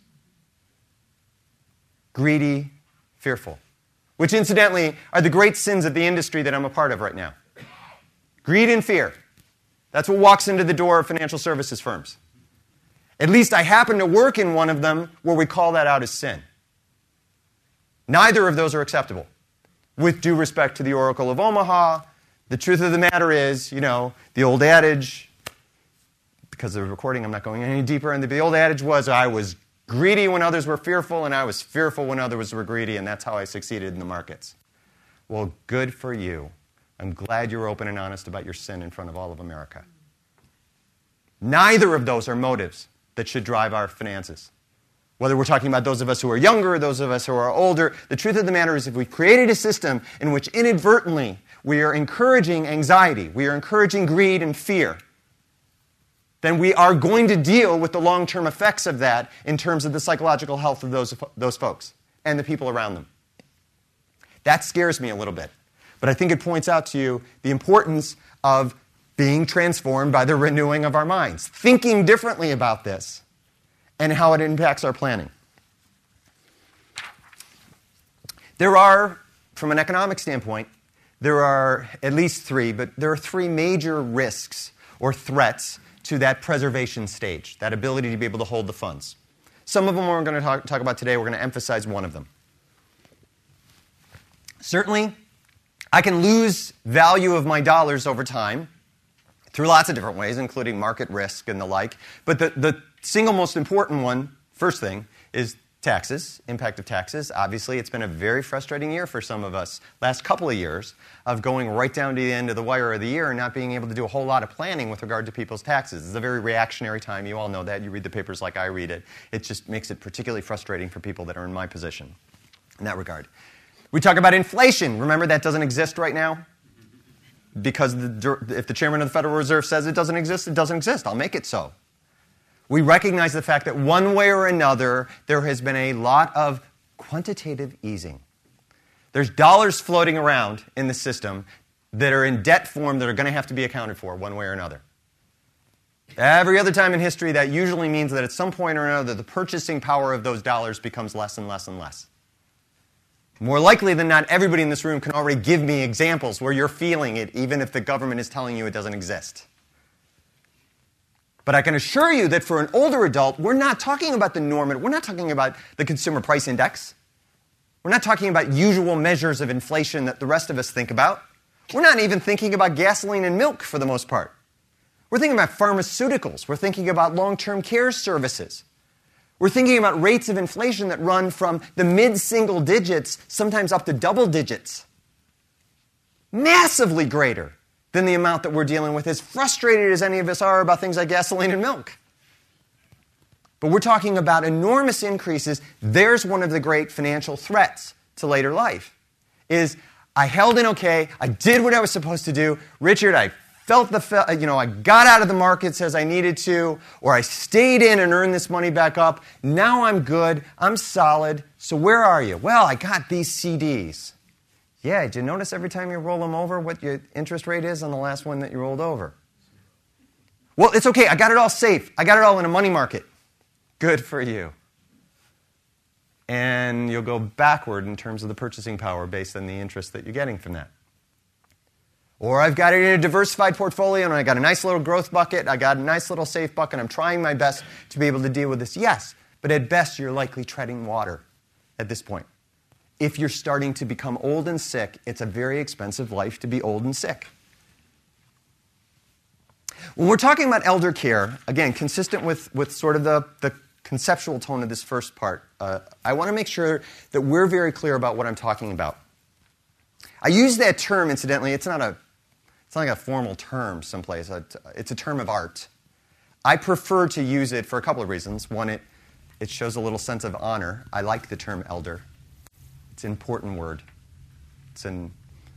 Greedy, fearful. Which, incidentally, are the great sins of the industry that I'm a part of right now. Greed and fear. That's what walks into the door of financial services firms. At least I happen to work in one of them where we call that out as sin. Neither of those are acceptable. With due respect to the Oracle of Omaha, the truth of the matter is, the old adage, because of the recording I'm not going any deeper, and the old adage was I was greedy when others were fearful, and I was fearful when others were greedy, and that's how I succeeded in the markets. Well, good for you. I'm glad you're open and honest about your sin in front of all of America. Neither of those are motives that should drive our finances. Whether we're talking about those of us who are younger or those of us who are older, the truth of the matter is if we've created a system in which inadvertently we are encouraging anxiety, we are encouraging greed and fear, then we are going to deal with the long-term effects of that in terms of the psychological health of those folks and the people around them. That scares me a little bit. But I think it points out to you the importance of being transformed by the renewing of our minds, thinking differently about this, and how it impacts our planning. There are, from an economic standpoint, there are at least three, but there are three major risks or threats to that preservation stage, that ability to be able to hold the funds. Some of them we're going to talk about today. We're going to emphasize one of them. Certainly, I can lose value of my dollars over time through lots of different ways, including market risk and the like. But the single most important one, first thing, is taxes, impact of taxes. Obviously, it's been a very frustrating year for some of us, last couple of years, of going right down to the end of the wire of the year and not being able to do a whole lot of planning with regard to people's taxes. It's a very reactionary time. You all know that. You read the papers like I read it. It just makes it particularly frustrating for people that are in my position in that regard. We talk about inflation. Remember, that doesn't exist right now? Because if the chairman of the Federal Reserve says it doesn't exist, it doesn't exist. I'll make it so. We recognize the fact that one way or another, there has been a lot of quantitative easing. There's dollars floating around in the system that are in debt form that are going to have to be accounted for one way or another. Every other time in history, that usually means that at some point or another, the purchasing power of those dollars becomes less and less and less. More likely than not, everybody in this room can already give me examples where you're feeling it, even if the government is telling you it doesn't exist. But I can assure you that for an older adult, we're not talking about the normative. We're not talking about the consumer price index. We're not talking about usual measures of inflation that the rest of us think about. We're not even thinking about gasoline and milk for the most part. We're thinking about pharmaceuticals. We're thinking about long-term care services. We're thinking about rates of inflation that run from the mid-single digits, sometimes up to double digits. Massively greater than the amount that we're dealing with, as frustrated as any of us are about things like gasoline and milk. But we're talking about enormous increases. There's one of the great financial threats to later life, is I held in okay, I did what I was supposed to do. Richard, I felt I got out of the markets as I needed to, or I stayed in and earned this money back up. Now I'm good, I'm solid. So where are you? Well, I got these CDs. Yeah, did you notice every time you roll them over what your interest rate is on the last one that you rolled over? Well, it's okay, I got it all safe. I got it all in a money market. Good for you. And you'll go backward in terms of the purchasing power based on the interest that you're getting from that. Or I've got it in a diversified portfolio and I got a nice little growth bucket, I got a nice little safe bucket, I'm trying my best to be able to deal with this. Yes, But at best, you're likely treading water at this point. If you're starting to become old and sick, it's a very expensive life to be old and sick. When we're talking about elder care, again, consistent with sort of the conceptual tone of this first part, I want to make sure that we're very clear about what I'm talking about. I use that term, incidentally. It's not like a formal term someplace. It's a term of art. I prefer to use it for a couple of reasons. One, it shows a little sense of honor. I like the term elder. It's an important word. It's a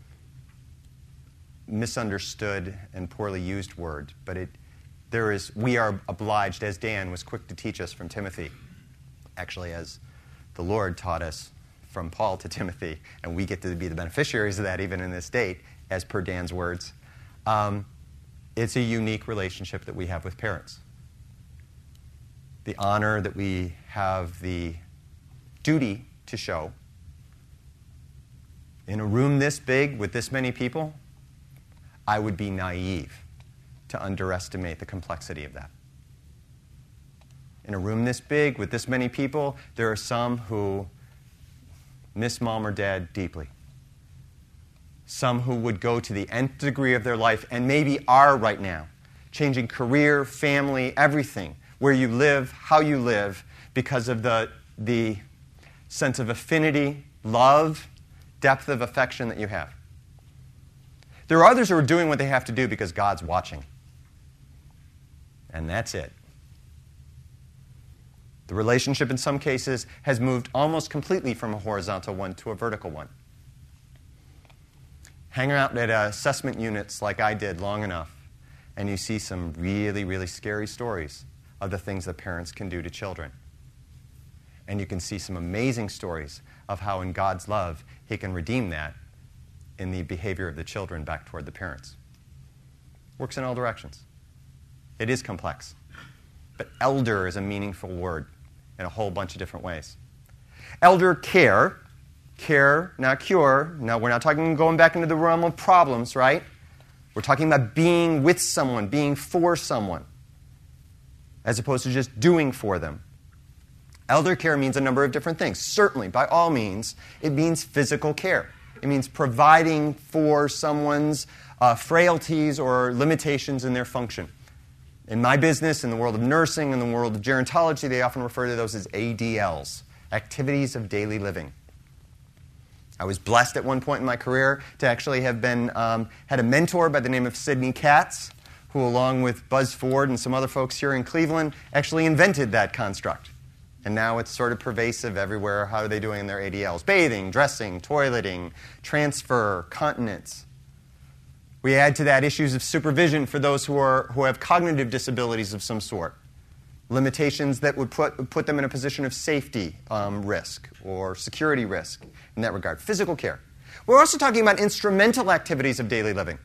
misunderstood and poorly used word, but we are obliged, as Dan was quick to teach us from Timothy, actually as the Lord taught us from Paul to Timothy, and we get to be the beneficiaries of that even in this date, as per Dan's words. It's a unique relationship that we have with parents. The honor that we have the duty to show. In a room this big with this many people, I would be naive to underestimate the complexity of that. In a room this big with this many people, there are some who miss mom or dad deeply. Some who would go to the nth degree of their life, and maybe are right now, changing career, family, everything, where you live, how you live, because of the sense of affinity, love, depth of affection that you have. There are others who are doing what they have to do because God's watching. And that's it. The relationship in some cases has moved almost completely from a horizontal one to a vertical one. Hang out at assessment units like I did long enough, and you see some really, really scary stories of the things that parents can do to children. And you can see some amazing stories of how in God's love He can redeem that in the behavior of the children back toward the parents. Works in all directions. It is complex. But elder is a meaningful word in a whole bunch of different ways. Elder care, not cure. Now, we're not talking going back into the realm of problems, right? We're talking about being with someone, being for someone, as opposed to just doing for them. Elder care means a number of different things. Certainly, by all means, it means physical care. It means providing for someone's frailties or limitations in their function. In my business, in the world of nursing, in the world of gerontology, they often refer to those as ADLs, activities of daily living. I was blessed at one point in my career to actually have been had a mentor by the name of Sidney Katz, who, along with Buzz Ford and some other folks here in Cleveland, actually invented that construct. And now it's sort of pervasive everywhere. How are they doing in their ADLs? Bathing, dressing, toileting, transfer, continence. We add to that issues of supervision for those who have cognitive disabilities of some sort. Limitations that would put them in a position of safety risk or security risk in that regard. Physical care. We're also talking about instrumental activities of daily living.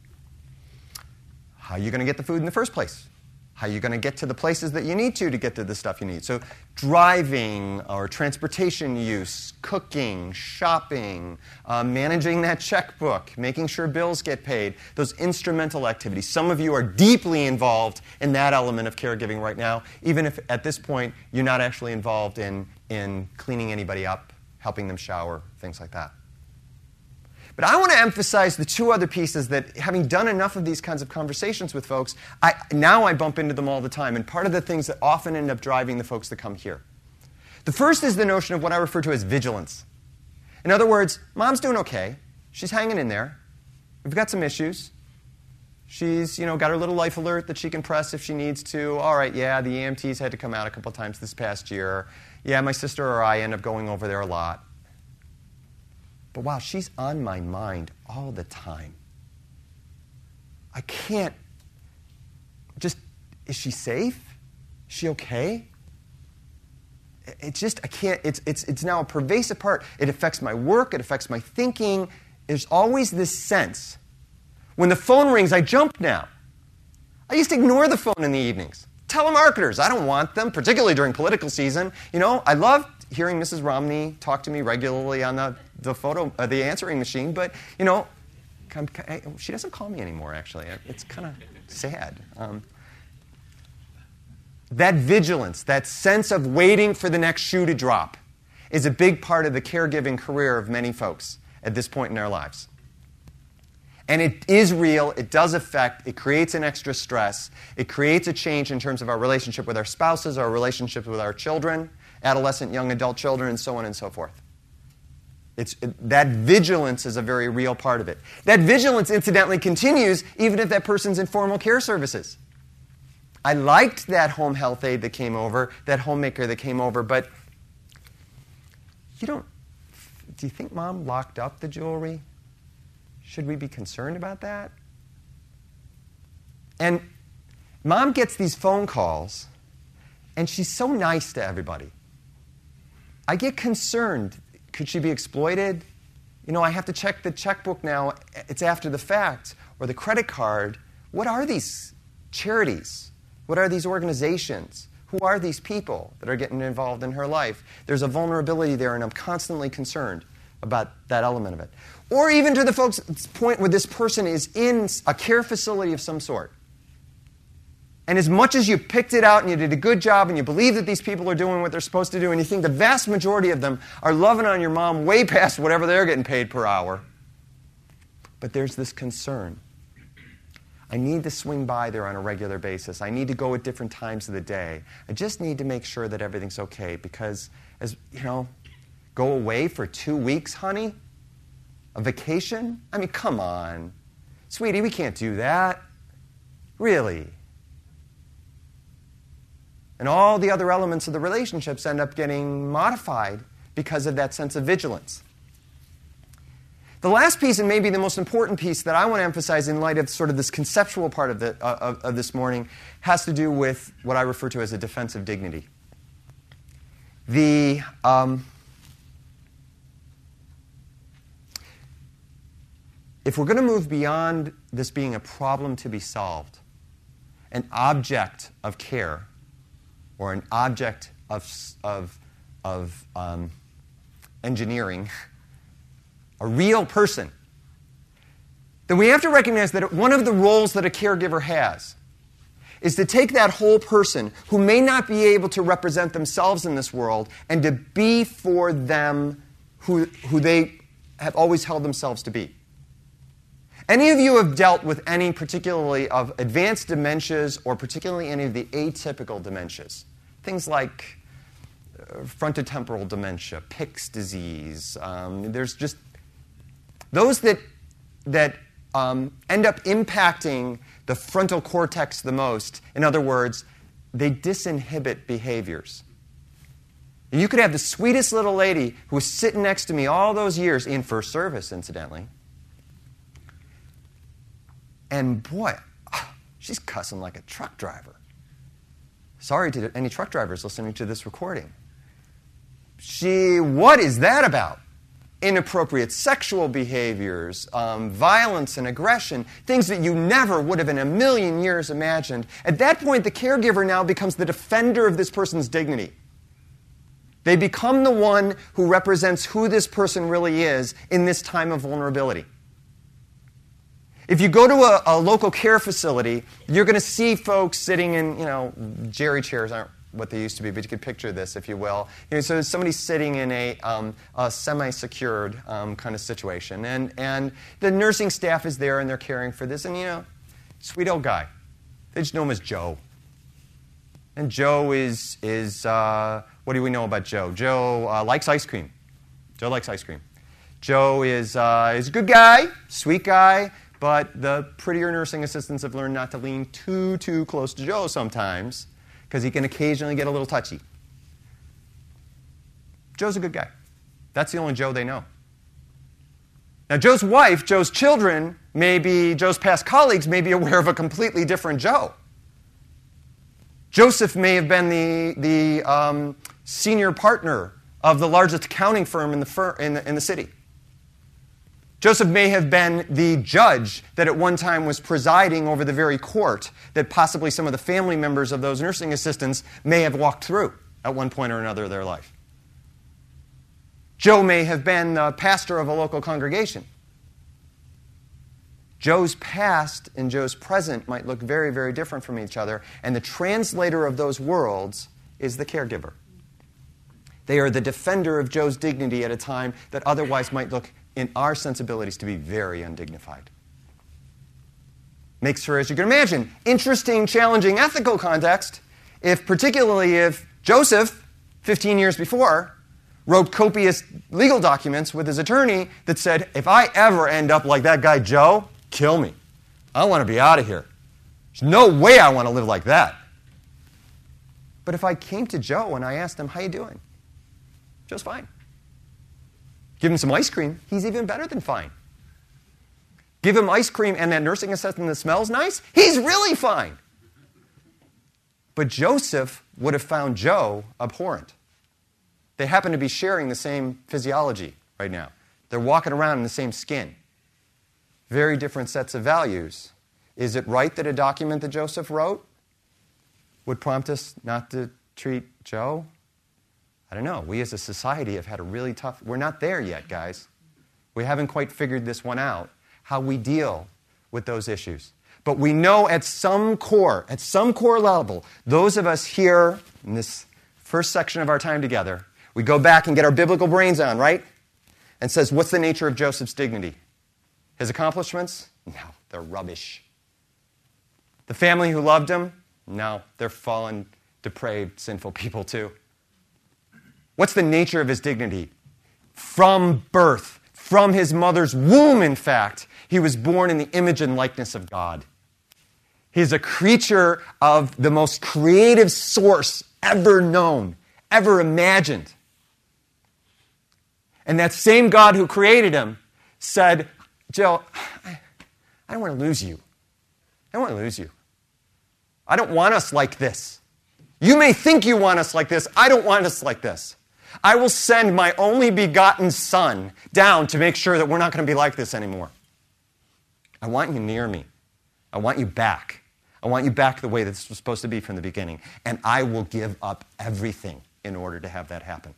How are you going to get the food in the first place? How are you going to get to the places that you need to get to the stuff you need? So driving or transportation use, cooking, shopping, managing that checkbook, making sure bills get paid, those instrumental activities. Some of you are deeply involved in that element of caregiving right now, even if at this point you're not actually involved in cleaning anybody up, helping them shower, things like that. But I want to emphasize the two other pieces that, having done enough of these kinds of conversations with folks, now I bump into them all the time, and part of the things that often end up driving the folks that come here. The first is the notion of what I refer to as vigilance. In other words, Mom's doing okay. She's hanging in there. We've got some issues. She's, got her little life alert that she can press if she needs to. All right, yeah, the EMTs had to come out a couple times this past year. Yeah, my sister or I end up going over there a lot. But wow, she's on my mind all the time. I can't is she safe? Is she okay? I can't, it's now a pervasive part. It affects my work, it affects my thinking. There's always this sense. When the phone rings, I jump now. I used to ignore the phone in the evenings. Telemarketers, I don't want them, particularly during political season. I love hearing Mrs. Romney talk to me regularly on the answering machine, but, she doesn't call me anymore, actually. It's kind of sad. that vigilance, that sense of waiting for the next shoe to drop, is a big part of the caregiving career of many folks at this point in their lives. And it is real, it does affect, it creates an extra stress, it creates a change in terms of our relationship with our spouses, our relationship with our children, adolescent, young adult children, and so on and so forth. That vigilance is a very real part of it. That vigilance, incidentally, continues even if that person's in formal care services. I liked that home health aide that came over, that homemaker that came over, but do you think Mom locked up the jewelry? Should we be concerned about that? And Mom gets these phone calls, and she's so nice to everybody. I get concerned. Could she be exploited? I have to check the checkbook now. It's after the fact. Or the credit card. What are these charities? What are these organizations? Who are these people that are getting involved in her life? There's a vulnerability there, and I'm constantly concerned about that element of it. Or even to the folks' point where this person is in a care facility of some sort. And as much as you picked it out and you did a good job and you believe that these people are doing what they're supposed to do and you think the vast majority of them are loving on your mom way past whatever they're getting paid per hour, but there's this concern. I need to swing by there on a regular basis. I need to go at different times of the day. I just need to make sure that everything's okay because, go away for 2 weeks, honey? A vacation? I mean, come on. Sweetie, we can't do that. Really? And all the other elements of the relationships end up getting modified because of that sense of vigilance. The last piece, and maybe the most important piece that I want to emphasize in light of sort of this conceptual part of this morning, has to do with what I refer to as a defensive dignity. If we're going to move beyond this being a problem to be solved, an object of care, or an object of engineering, a real person, then we have to recognize that one of the roles that a caregiver has is to take that whole person who may not be able to represent themselves in this world and to be for them who they have always held themselves to be. Any of you have dealt with any particularly of advanced dementias or particularly any of the atypical dementias? Things like frontotemporal dementia, Pick's disease. There's just those that end up impacting the frontal cortex the most. In other words, they disinhibit behaviors. And you could have the sweetest little lady who was sitting next to me all those years in first service, incidentally. And boy, she's cussing like a truck driver. Sorry to any truck drivers listening to this recording. What is that about? Inappropriate sexual behaviors, violence and aggression, things that you never would have in a million years imagined. At that point, the caregiver now becomes the defender of this person's dignity. They become the one who represents who this person really is in this time of vulnerability. If you go to a local care facility, you're going to see folks sitting in, jerry chairs aren't what they used to be, but you could picture this, if you will. So somebody's sitting in a semi-secured kind of situation, and the nursing staff is there, and they're caring for this, and sweet old guy. They just know him as Joe. And Joe is what do we know about Joe? Joe likes ice cream. Joe likes ice cream. Joe is a good guy, sweet guy. But the prettier nursing assistants have learned not to lean too close to Joe sometimes because he can occasionally get a little touchy. Joe's a good guy. That's the only Joe they know. Now, Joe's wife, Joe's children, Joe's past colleagues may be aware of a completely different Joe. Joseph may have been the senior partner of the largest accounting firm in the city. Joseph may have been the judge that at one time was presiding over the very court that possibly some of the family members of those nursing assistants may have walked through at one point or another of their life. Joe may have been the pastor of a local congregation. Joe's past and Joe's present might look very, very different from each other, and the translator of those worlds is the caregiver. They are the defender of Joe's dignity at a time that otherwise might look, in our sensibilities, to be very undignified. Makes for, as you can imagine, interesting, challenging ethical context, particularly if Joseph, 15 years before, wrote copious legal documents with his attorney that said, if I ever end up like that guy Joe, kill me. I want to be out of here. There's no way I want to live like that. But if I came to Joe and I asked him, how you doing? Joe's fine. Give him some ice cream, he's even better than fine. Give him ice cream and that nursing assistant that smells nice, he's really fine. But Joseph would have found Joe abhorrent. They happen to be sharing the same physiology right now. They're walking around in the same skin. Very different sets of values. Is it right that a document that Joseph wrote would prompt us not to treat Joe? I don't know. We as a society have had a really tough... We're not there yet, guys. We haven't quite figured this one out, how we deal with those issues. But we know at some core level, those of us here in this first section of our time together, we go back and get our biblical brains on, right? And says, what's the nature of Joseph's dignity? His accomplishments? No, they're rubbish. The family who loved him? No, they're fallen, depraved, sinful people too. What's the nature of his dignity? From birth, from his mother's womb, in fact, he was born in the image and likeness of God. He's a creature of the most creative source ever known, ever imagined. And that same God who created him said, Joe, I don't want to lose you. I don't want to lose you. I don't want us like this. You may think you want us like this. I don't want us like this. I will send my only begotten son down to make sure that we're not going to be like this anymore. I want you near me. I want you back. I want you back the way this was supposed to be from the beginning. And I will give up everything in order to have that happen.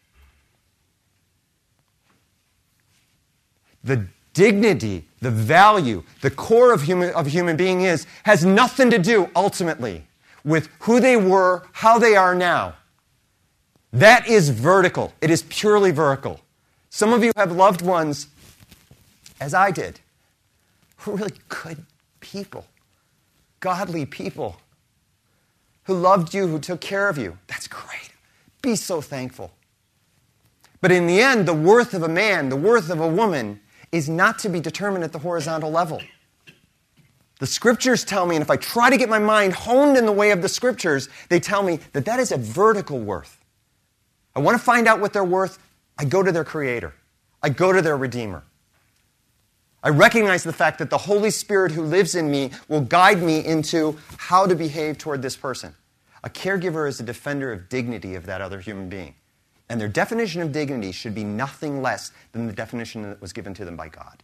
The dignity, the value, the core of human being has nothing to do, ultimately, with who they were, how they are now. That is vertical. It is purely vertical. Some of you have loved ones, as I did, who are really good people, godly people, who loved you, who took care of you. That's great. Be so thankful. But in the end, the worth of a man, the worth of a woman, is not to be determined at the horizontal level. The Scriptures tell me, and if I try to get my mind honed in the way of the Scriptures, they tell me that that is a vertical worth. I want to find out what they're worth. I go to their Creator. I go to their Redeemer. I recognize the fact that the Holy Spirit who lives in me will guide me into how to behave toward this person. A caregiver is a defender of dignity of that other human being. And their definition of dignity should be nothing less than the definition that was given to them by God.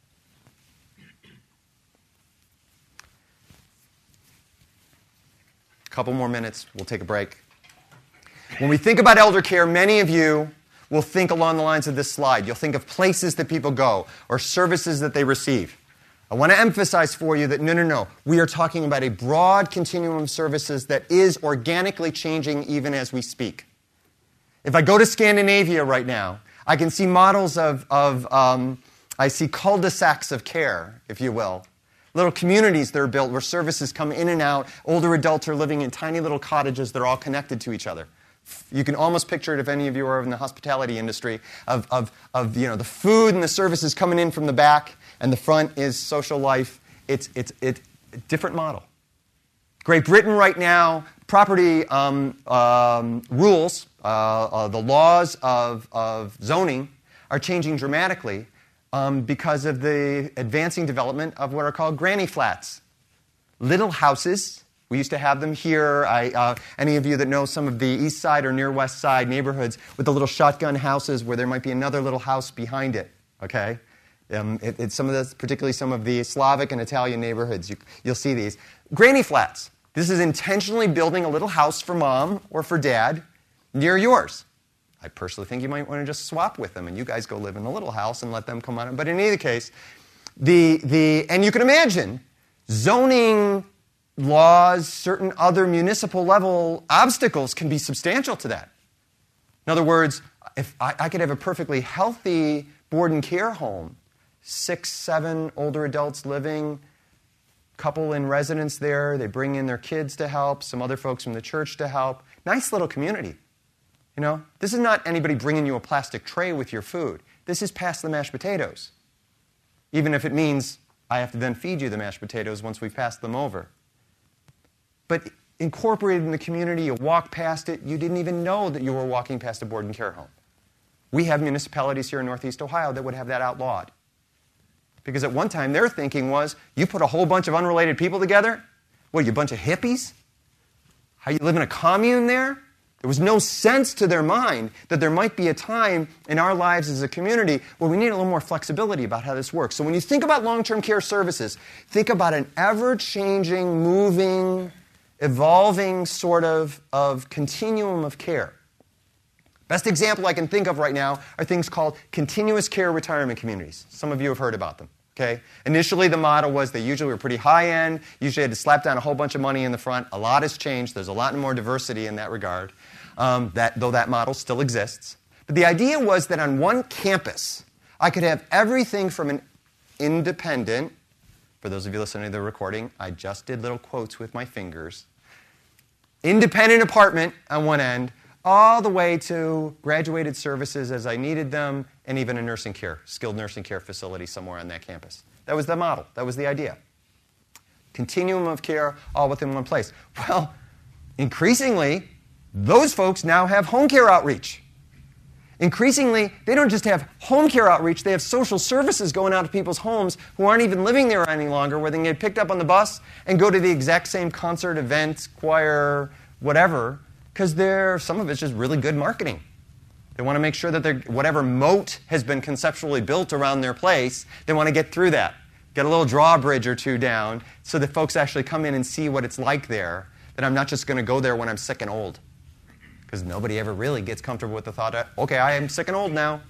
A couple more minutes, we'll take a break. When we think about elder care, many of you will think along the lines of this slide. You'll think of places that people go or services that they receive. I want to emphasize for you that no. We are talking about a broad continuum of services that is organically changing even as we speak. If I go to Scandinavia right now, I can see models I see cul-de-sacs of care, if you will. Little communities that are built where services come in and out. Older adults are living in tiny little cottages that are all connected to each other. You can almost picture it if any of you are in the hospitality industry of the food and the services coming in from the back and the front is social life. It's a different model. Great Britain right now, property rules, the laws of zoning are changing dramatically because of the advancing development of what are called granny flats. Little houses. We used to have them here. Any of you that know some of the east side or near west side neighborhoods with the little shotgun houses where there might be another little house behind it, okay? It's particularly some of the Slavic and Italian neighborhoods. You'll see these. Granny flats. This is intentionally building a little house for mom or for dad near yours. I personally think you might want to just swap with them and you guys go live in the little house and let them come on. But in either case, And you can imagine zoning laws, certain other municipal level obstacles can be substantial to that. In other words, if I could have a perfectly healthy board and care home, 6, 7 older adults living, couple in residence there, they bring in their kids to help, some other folks from the church to help. Nice little community. You know, this is not anybody bringing you a plastic tray with your food. This is pass the mashed potatoes. Even if it means I have to then feed you the mashed potatoes once we've passed them over. But incorporated in the community, you walk past it, you didn't even know that you were walking past a board and care home. We have municipalities here in Northeast Ohio that would have that outlawed. Because at one time, their thinking was, you put a whole bunch of unrelated people together? What, are you a bunch of hippies? How, you live in a commune there? There was no sense to their mind that there might be a time in our lives as a community where we need a little more flexibility about how this works. So when you think about long-term care services, think about an ever-changing, moving, evolving sort of continuum of care. Best example I can think of right now are things called continuous care retirement communities. Some of you have heard about them. Okay? Initially, the model was they usually were pretty high-end, usually had to slap down a whole bunch of money in the front. A lot has changed. There's a lot more diversity in that regard, though that model still exists. But the idea was that on one campus, I could have everything from an independent, for those of you listening to the recording, I just did little quotes with my fingers, independent apartment on one end, all the way to graduated services as I needed them, and even a nursing care, skilled nursing care facility somewhere on that campus. That was the model. That was the idea. Continuum of care, all within one place. Well, increasingly, those folks now have home care outreach. Increasingly, they don't just have home care outreach, they have social services going out to people's homes who aren't even living there any longer, where they can get picked up on the bus and go to the exact same concert, event, choir, whatever, because some of it's just really good marketing. They want to make sure that whatever moat has been conceptually built around their place, they want to get through that. Get a little drawbridge or two down so that folks actually come in and see what it's like there, that I'm not just going to go there when I'm sick and old. Because nobody ever really gets comfortable with the thought of, okay, I am sick and old now.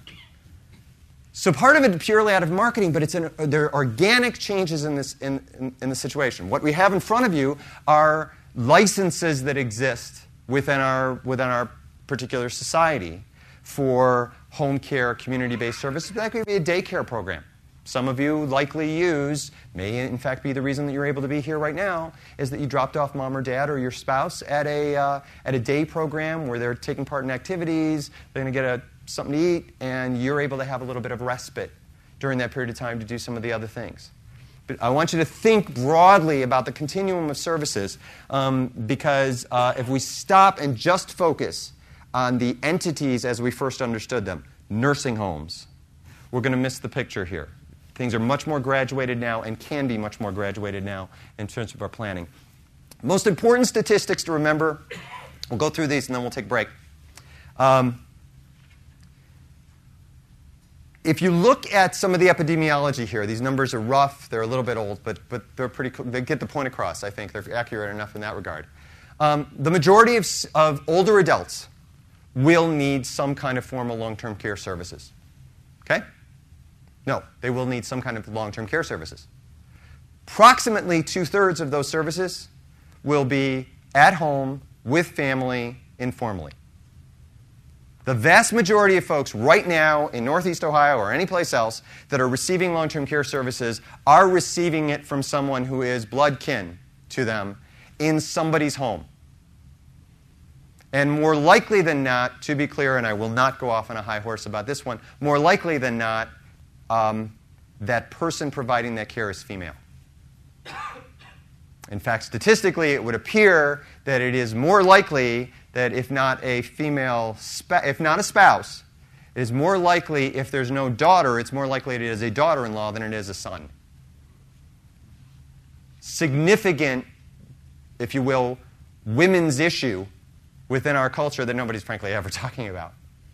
So part of it purely out of marketing, but there are organic changes in the situation. What we have in front of you are licenses that exist within our particular society for home care, community-based services. That could be a daycare program. Some of you likely may in fact be the reason that you're able to be here right now, is that you dropped off mom or dad or your spouse at a day program where they're taking part in activities, they're going to get something to eat, and you're able to have a little bit of respite during that period of time to do some of the other things. But I want you to think broadly about the continuum of services because if we stop and just focus on the entities as we first understood them, nursing homes, we're going to miss the picture here. Things are much more graduated now and can be much more graduated now in terms of our planning. Most important statistics to remember, we'll go through these and then we'll take a break. If you look at some of the epidemiology here, these numbers are rough, they're a little bit old, but they're pretty cool. They get the point across, I think. They're accurate enough in that regard. The majority of older adults will need some kind of formal long-term care services. Okay? No, they will need some kind of long-term care services. Approximately 2/3 of those services will be at home, with family, informally. The vast majority of folks right now in Northeast Ohio or any place else that are receiving long-term care services are receiving it from someone who is blood kin to them in somebody's home. And more likely than not, to be clear, and I will not go off on a high horse about this one, more likely than not, that person providing that care is female. In fact, statistically, it would appear that it is more likely that if not a female, if not a spouse, it is more likely if there's no daughter, it's more likely it is a daughter-in-law than it is a son. Significant, if you will, women's issue within our culture that nobody's frankly ever talking about.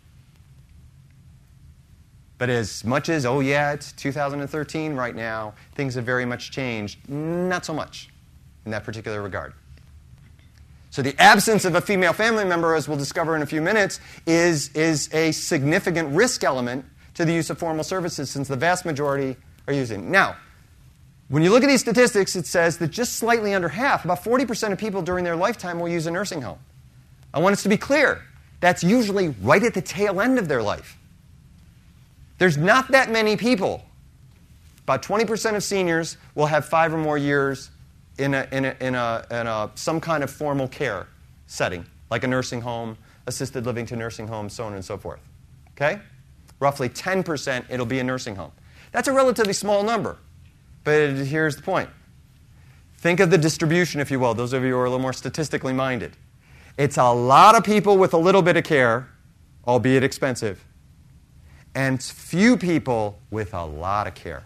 But as much as, oh yeah, it's 2013 right now, things have very much changed, not so much in that particular regard. So the absence of a female family member, as we'll discover in a few minutes, is a significant risk element to the use of formal services since the vast majority are using. Now, When you look at these statistics, it says that just slightly under half, about 40% of people during their lifetime will use a nursing home. I want us to be clear. That's usually right at the tail end of their life. There's not that many people. About 20% of seniors will have 5 or more years in some kind of formal care setting, like a nursing home, assisted living to nursing home, so on and so forth. Okay? Roughly 10%, it'll be a nursing home. That's a relatively small number, but here's the point. Think of the distribution, if you will, those of you who are a little more statistically minded. It's a lot of people with a little bit of care, albeit expensive, and few people with a lot of care.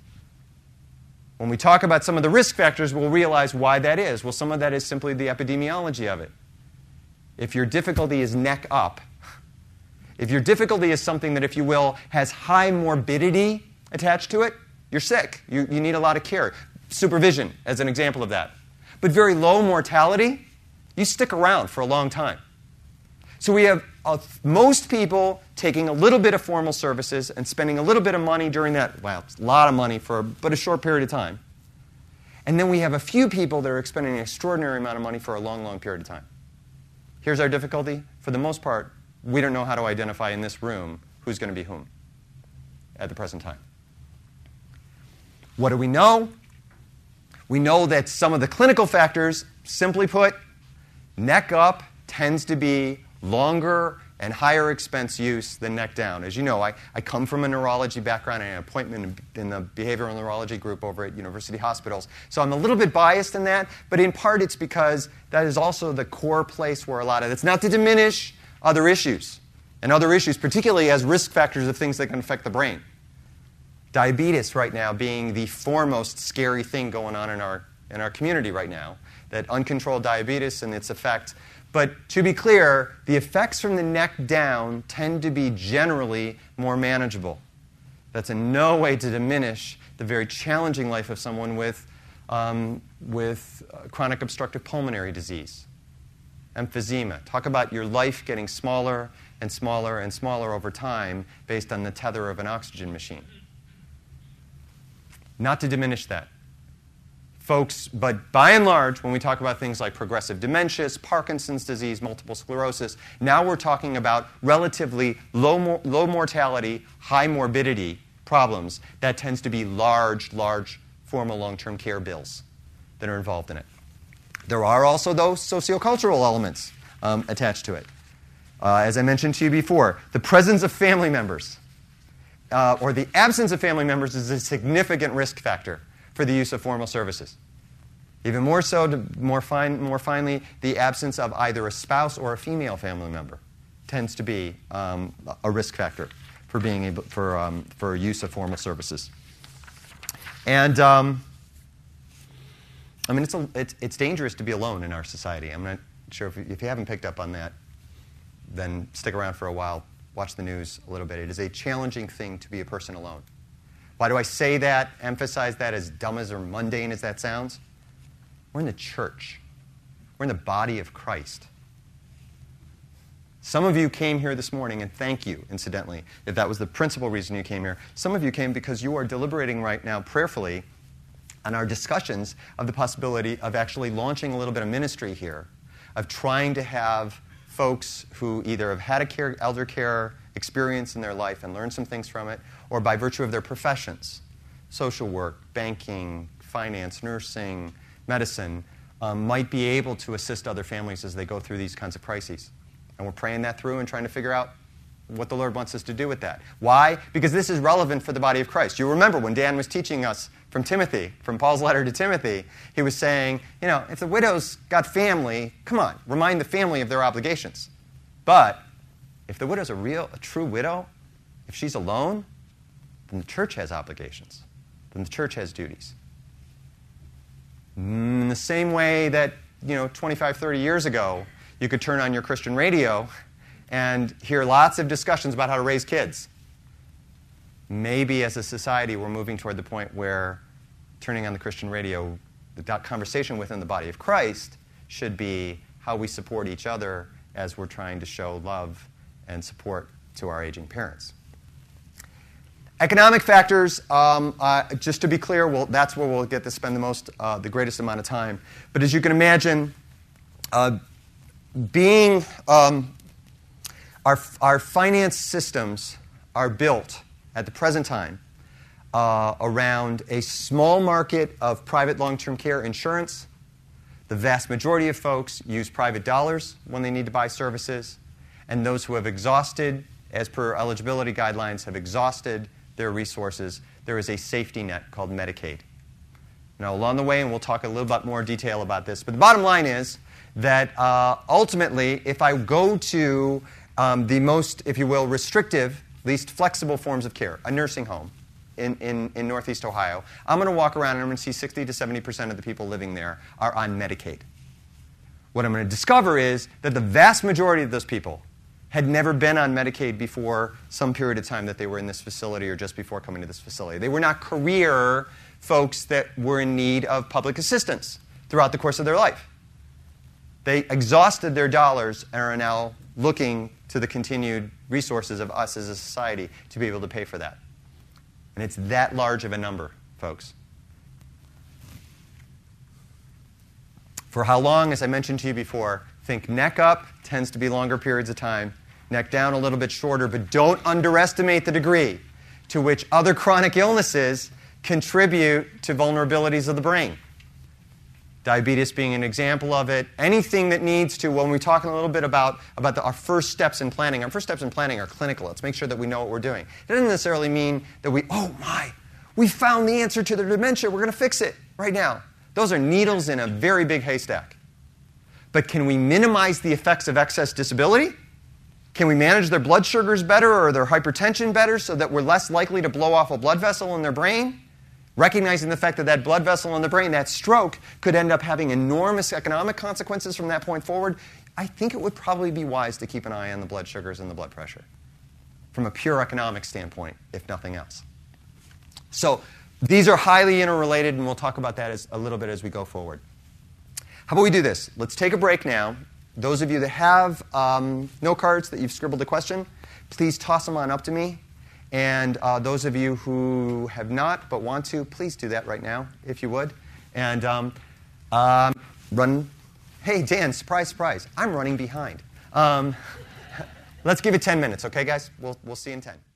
When we talk about some of the risk factors, we'll realize why that is. Well, some of that is simply the epidemiology of it. If your difficulty is neck up, if your difficulty is something that, if you will, has high morbidity attached to it, you're sick. You need a lot of care. Supervision, as an example of that. But very low mortality, you stick around for a long time. So we have most people taking a little bit of formal services and spending a little bit of money during that, well, it's a lot of money but a short period of time. And then we have a few people that are expending an extraordinary amount of money for a long, long period of time. Here's our difficulty. For the most part, we don't know how to identify in this room who's going to be whom at the present time. What do we know? We know that some of the clinical factors, simply put, neck up tends to be longer and higher expense use than neck down. As you know, I come from a neurology background and an appointment in the behavioral neurology group over at university hospitals. So I'm a little bit biased in that, but in part it's because that is also the core place where a lot of it's not to diminish other issues, particularly as risk factors of things that can affect the brain. Diabetes right now being the foremost scary thing going on in our community right now, that uncontrolled diabetes and its effect. But to be clear, the effects from the neck down tend to be generally more manageable. That's in no way to diminish the very challenging life of someone with chronic obstructive pulmonary disease, emphysema. Talk about your life getting smaller and smaller and smaller over time based on the tether of an oxygen machine. Not to diminish that. Folks, but by and large, when we talk about things like progressive dementias, Parkinson's disease, multiple sclerosis, now we're talking about relatively low mortality, high morbidity problems that tends to be large formal long-term care bills that are involved in it. There are also those sociocultural elements attached to it. As I mentioned to you before, the presence of family members or the absence of family members is a significant risk factor for the use of formal services. Even more so, more finely, the absence of either a spouse or a female family member tends to be a risk factor for being able for use of formal services. And I mean, it's dangerous to be alone in our society. I'm not sure if you haven't picked up on that, then stick around for a while. Watch the news a little bit. It is a challenging thing to be a person alone. Why do I say that, emphasize that, as dumb as or mundane as that sounds? We're in the church. We're in the body of Christ. Some of you came here this morning, and thank you, incidentally, if that was the principal reason you came here. Some of you came because you are deliberating right now prayerfully on our discussions of the possibility of actually launching a little bit of ministry here, of trying to have folks who either have had a elder care experience in their life and learned some things from it, or by virtue of their professions, social work, banking, finance, nursing, medicine, might be able to assist other families as they go through these kinds of crises. And we're praying that through and trying to figure out what the Lord wants us to do with that. Why? Because this is relevant for the body of Christ. You remember when Dan was teaching us from Timothy, from Paul's letter to Timothy, he was saying, you know, if the widow's got family, come on, remind the family of their obligations. But if the widow's a true widow, if she's alone, then the church has obligations. Then the church has duties. In the same way that, 25, 30 years ago, you could turn on your Christian radio and hear lots of discussions about how to raise kids. Maybe as a society we're moving toward the point where turning on the Christian radio, the conversation within the body of Christ should be how we support each other as we're trying to show love and support to our aging parents. Economic factors, just to be clear, that's where we'll get to spend the greatest amount of time. But as you can imagine, our finance systems are built at the present time around a small market of private long-term care insurance. The vast majority of folks use private dollars when they need to buy services, and those who have exhausted, as per eligibility guidelines, have exhausted their resources, there is a safety net called Medicaid. Now, along the way, and we'll talk a little bit more detail about this, but the bottom line is that ultimately, if I go to the most, if you will, restrictive, least flexible forms of care, a nursing home in Northeast Ohio, I'm going to walk around and I'm going to see 60 to 70% of the people living there are on Medicaid. What I'm going to discover is that the vast majority of those people had never been on Medicaid before some period of time that they were in this facility or just before coming to this facility. They were not career folks that were in need of public assistance throughout the course of their life. They exhausted their dollars and are now looking to the continued resources of us as a society to be able to pay for that. And it's that large of a number, folks. For how long, as I mentioned to you before, think neck up tends to be longer periods of time, neck down a little bit shorter, but don't underestimate the degree to which other chronic illnesses contribute to vulnerabilities of the brain. Diabetes being an example of it. Anything that needs to, when we're talking a little bit about our first steps in planning, our first steps in planning are clinical. Let's make sure that we know what we're doing. It doesn't necessarily mean that we found the answer to their dementia, we're going to fix it right now. Those are needles in a very big haystack. But can we minimize the effects of excess disability? Can we manage their blood sugars better or their hypertension better so that we're less likely to blow off a blood vessel in their brain? Recognizing the fact that that blood vessel in the brain, that stroke, could end up having enormous economic consequences from that point forward, I think it would probably be wise to keep an eye on the blood sugars and the blood pressure from a pure economic standpoint, if nothing else. So these are highly interrelated, and we'll talk about that a little bit as we go forward. How about we do this? Let's take a break now. Those of you that have note cards that you've scribbled a question, please toss them on up to me. And those of you who have not but want to, please do that right now, if you would. And run. Hey, Dan, surprise, surprise. I'm running behind. Let's give it 10 minutes, okay, guys? We'll see you in 10.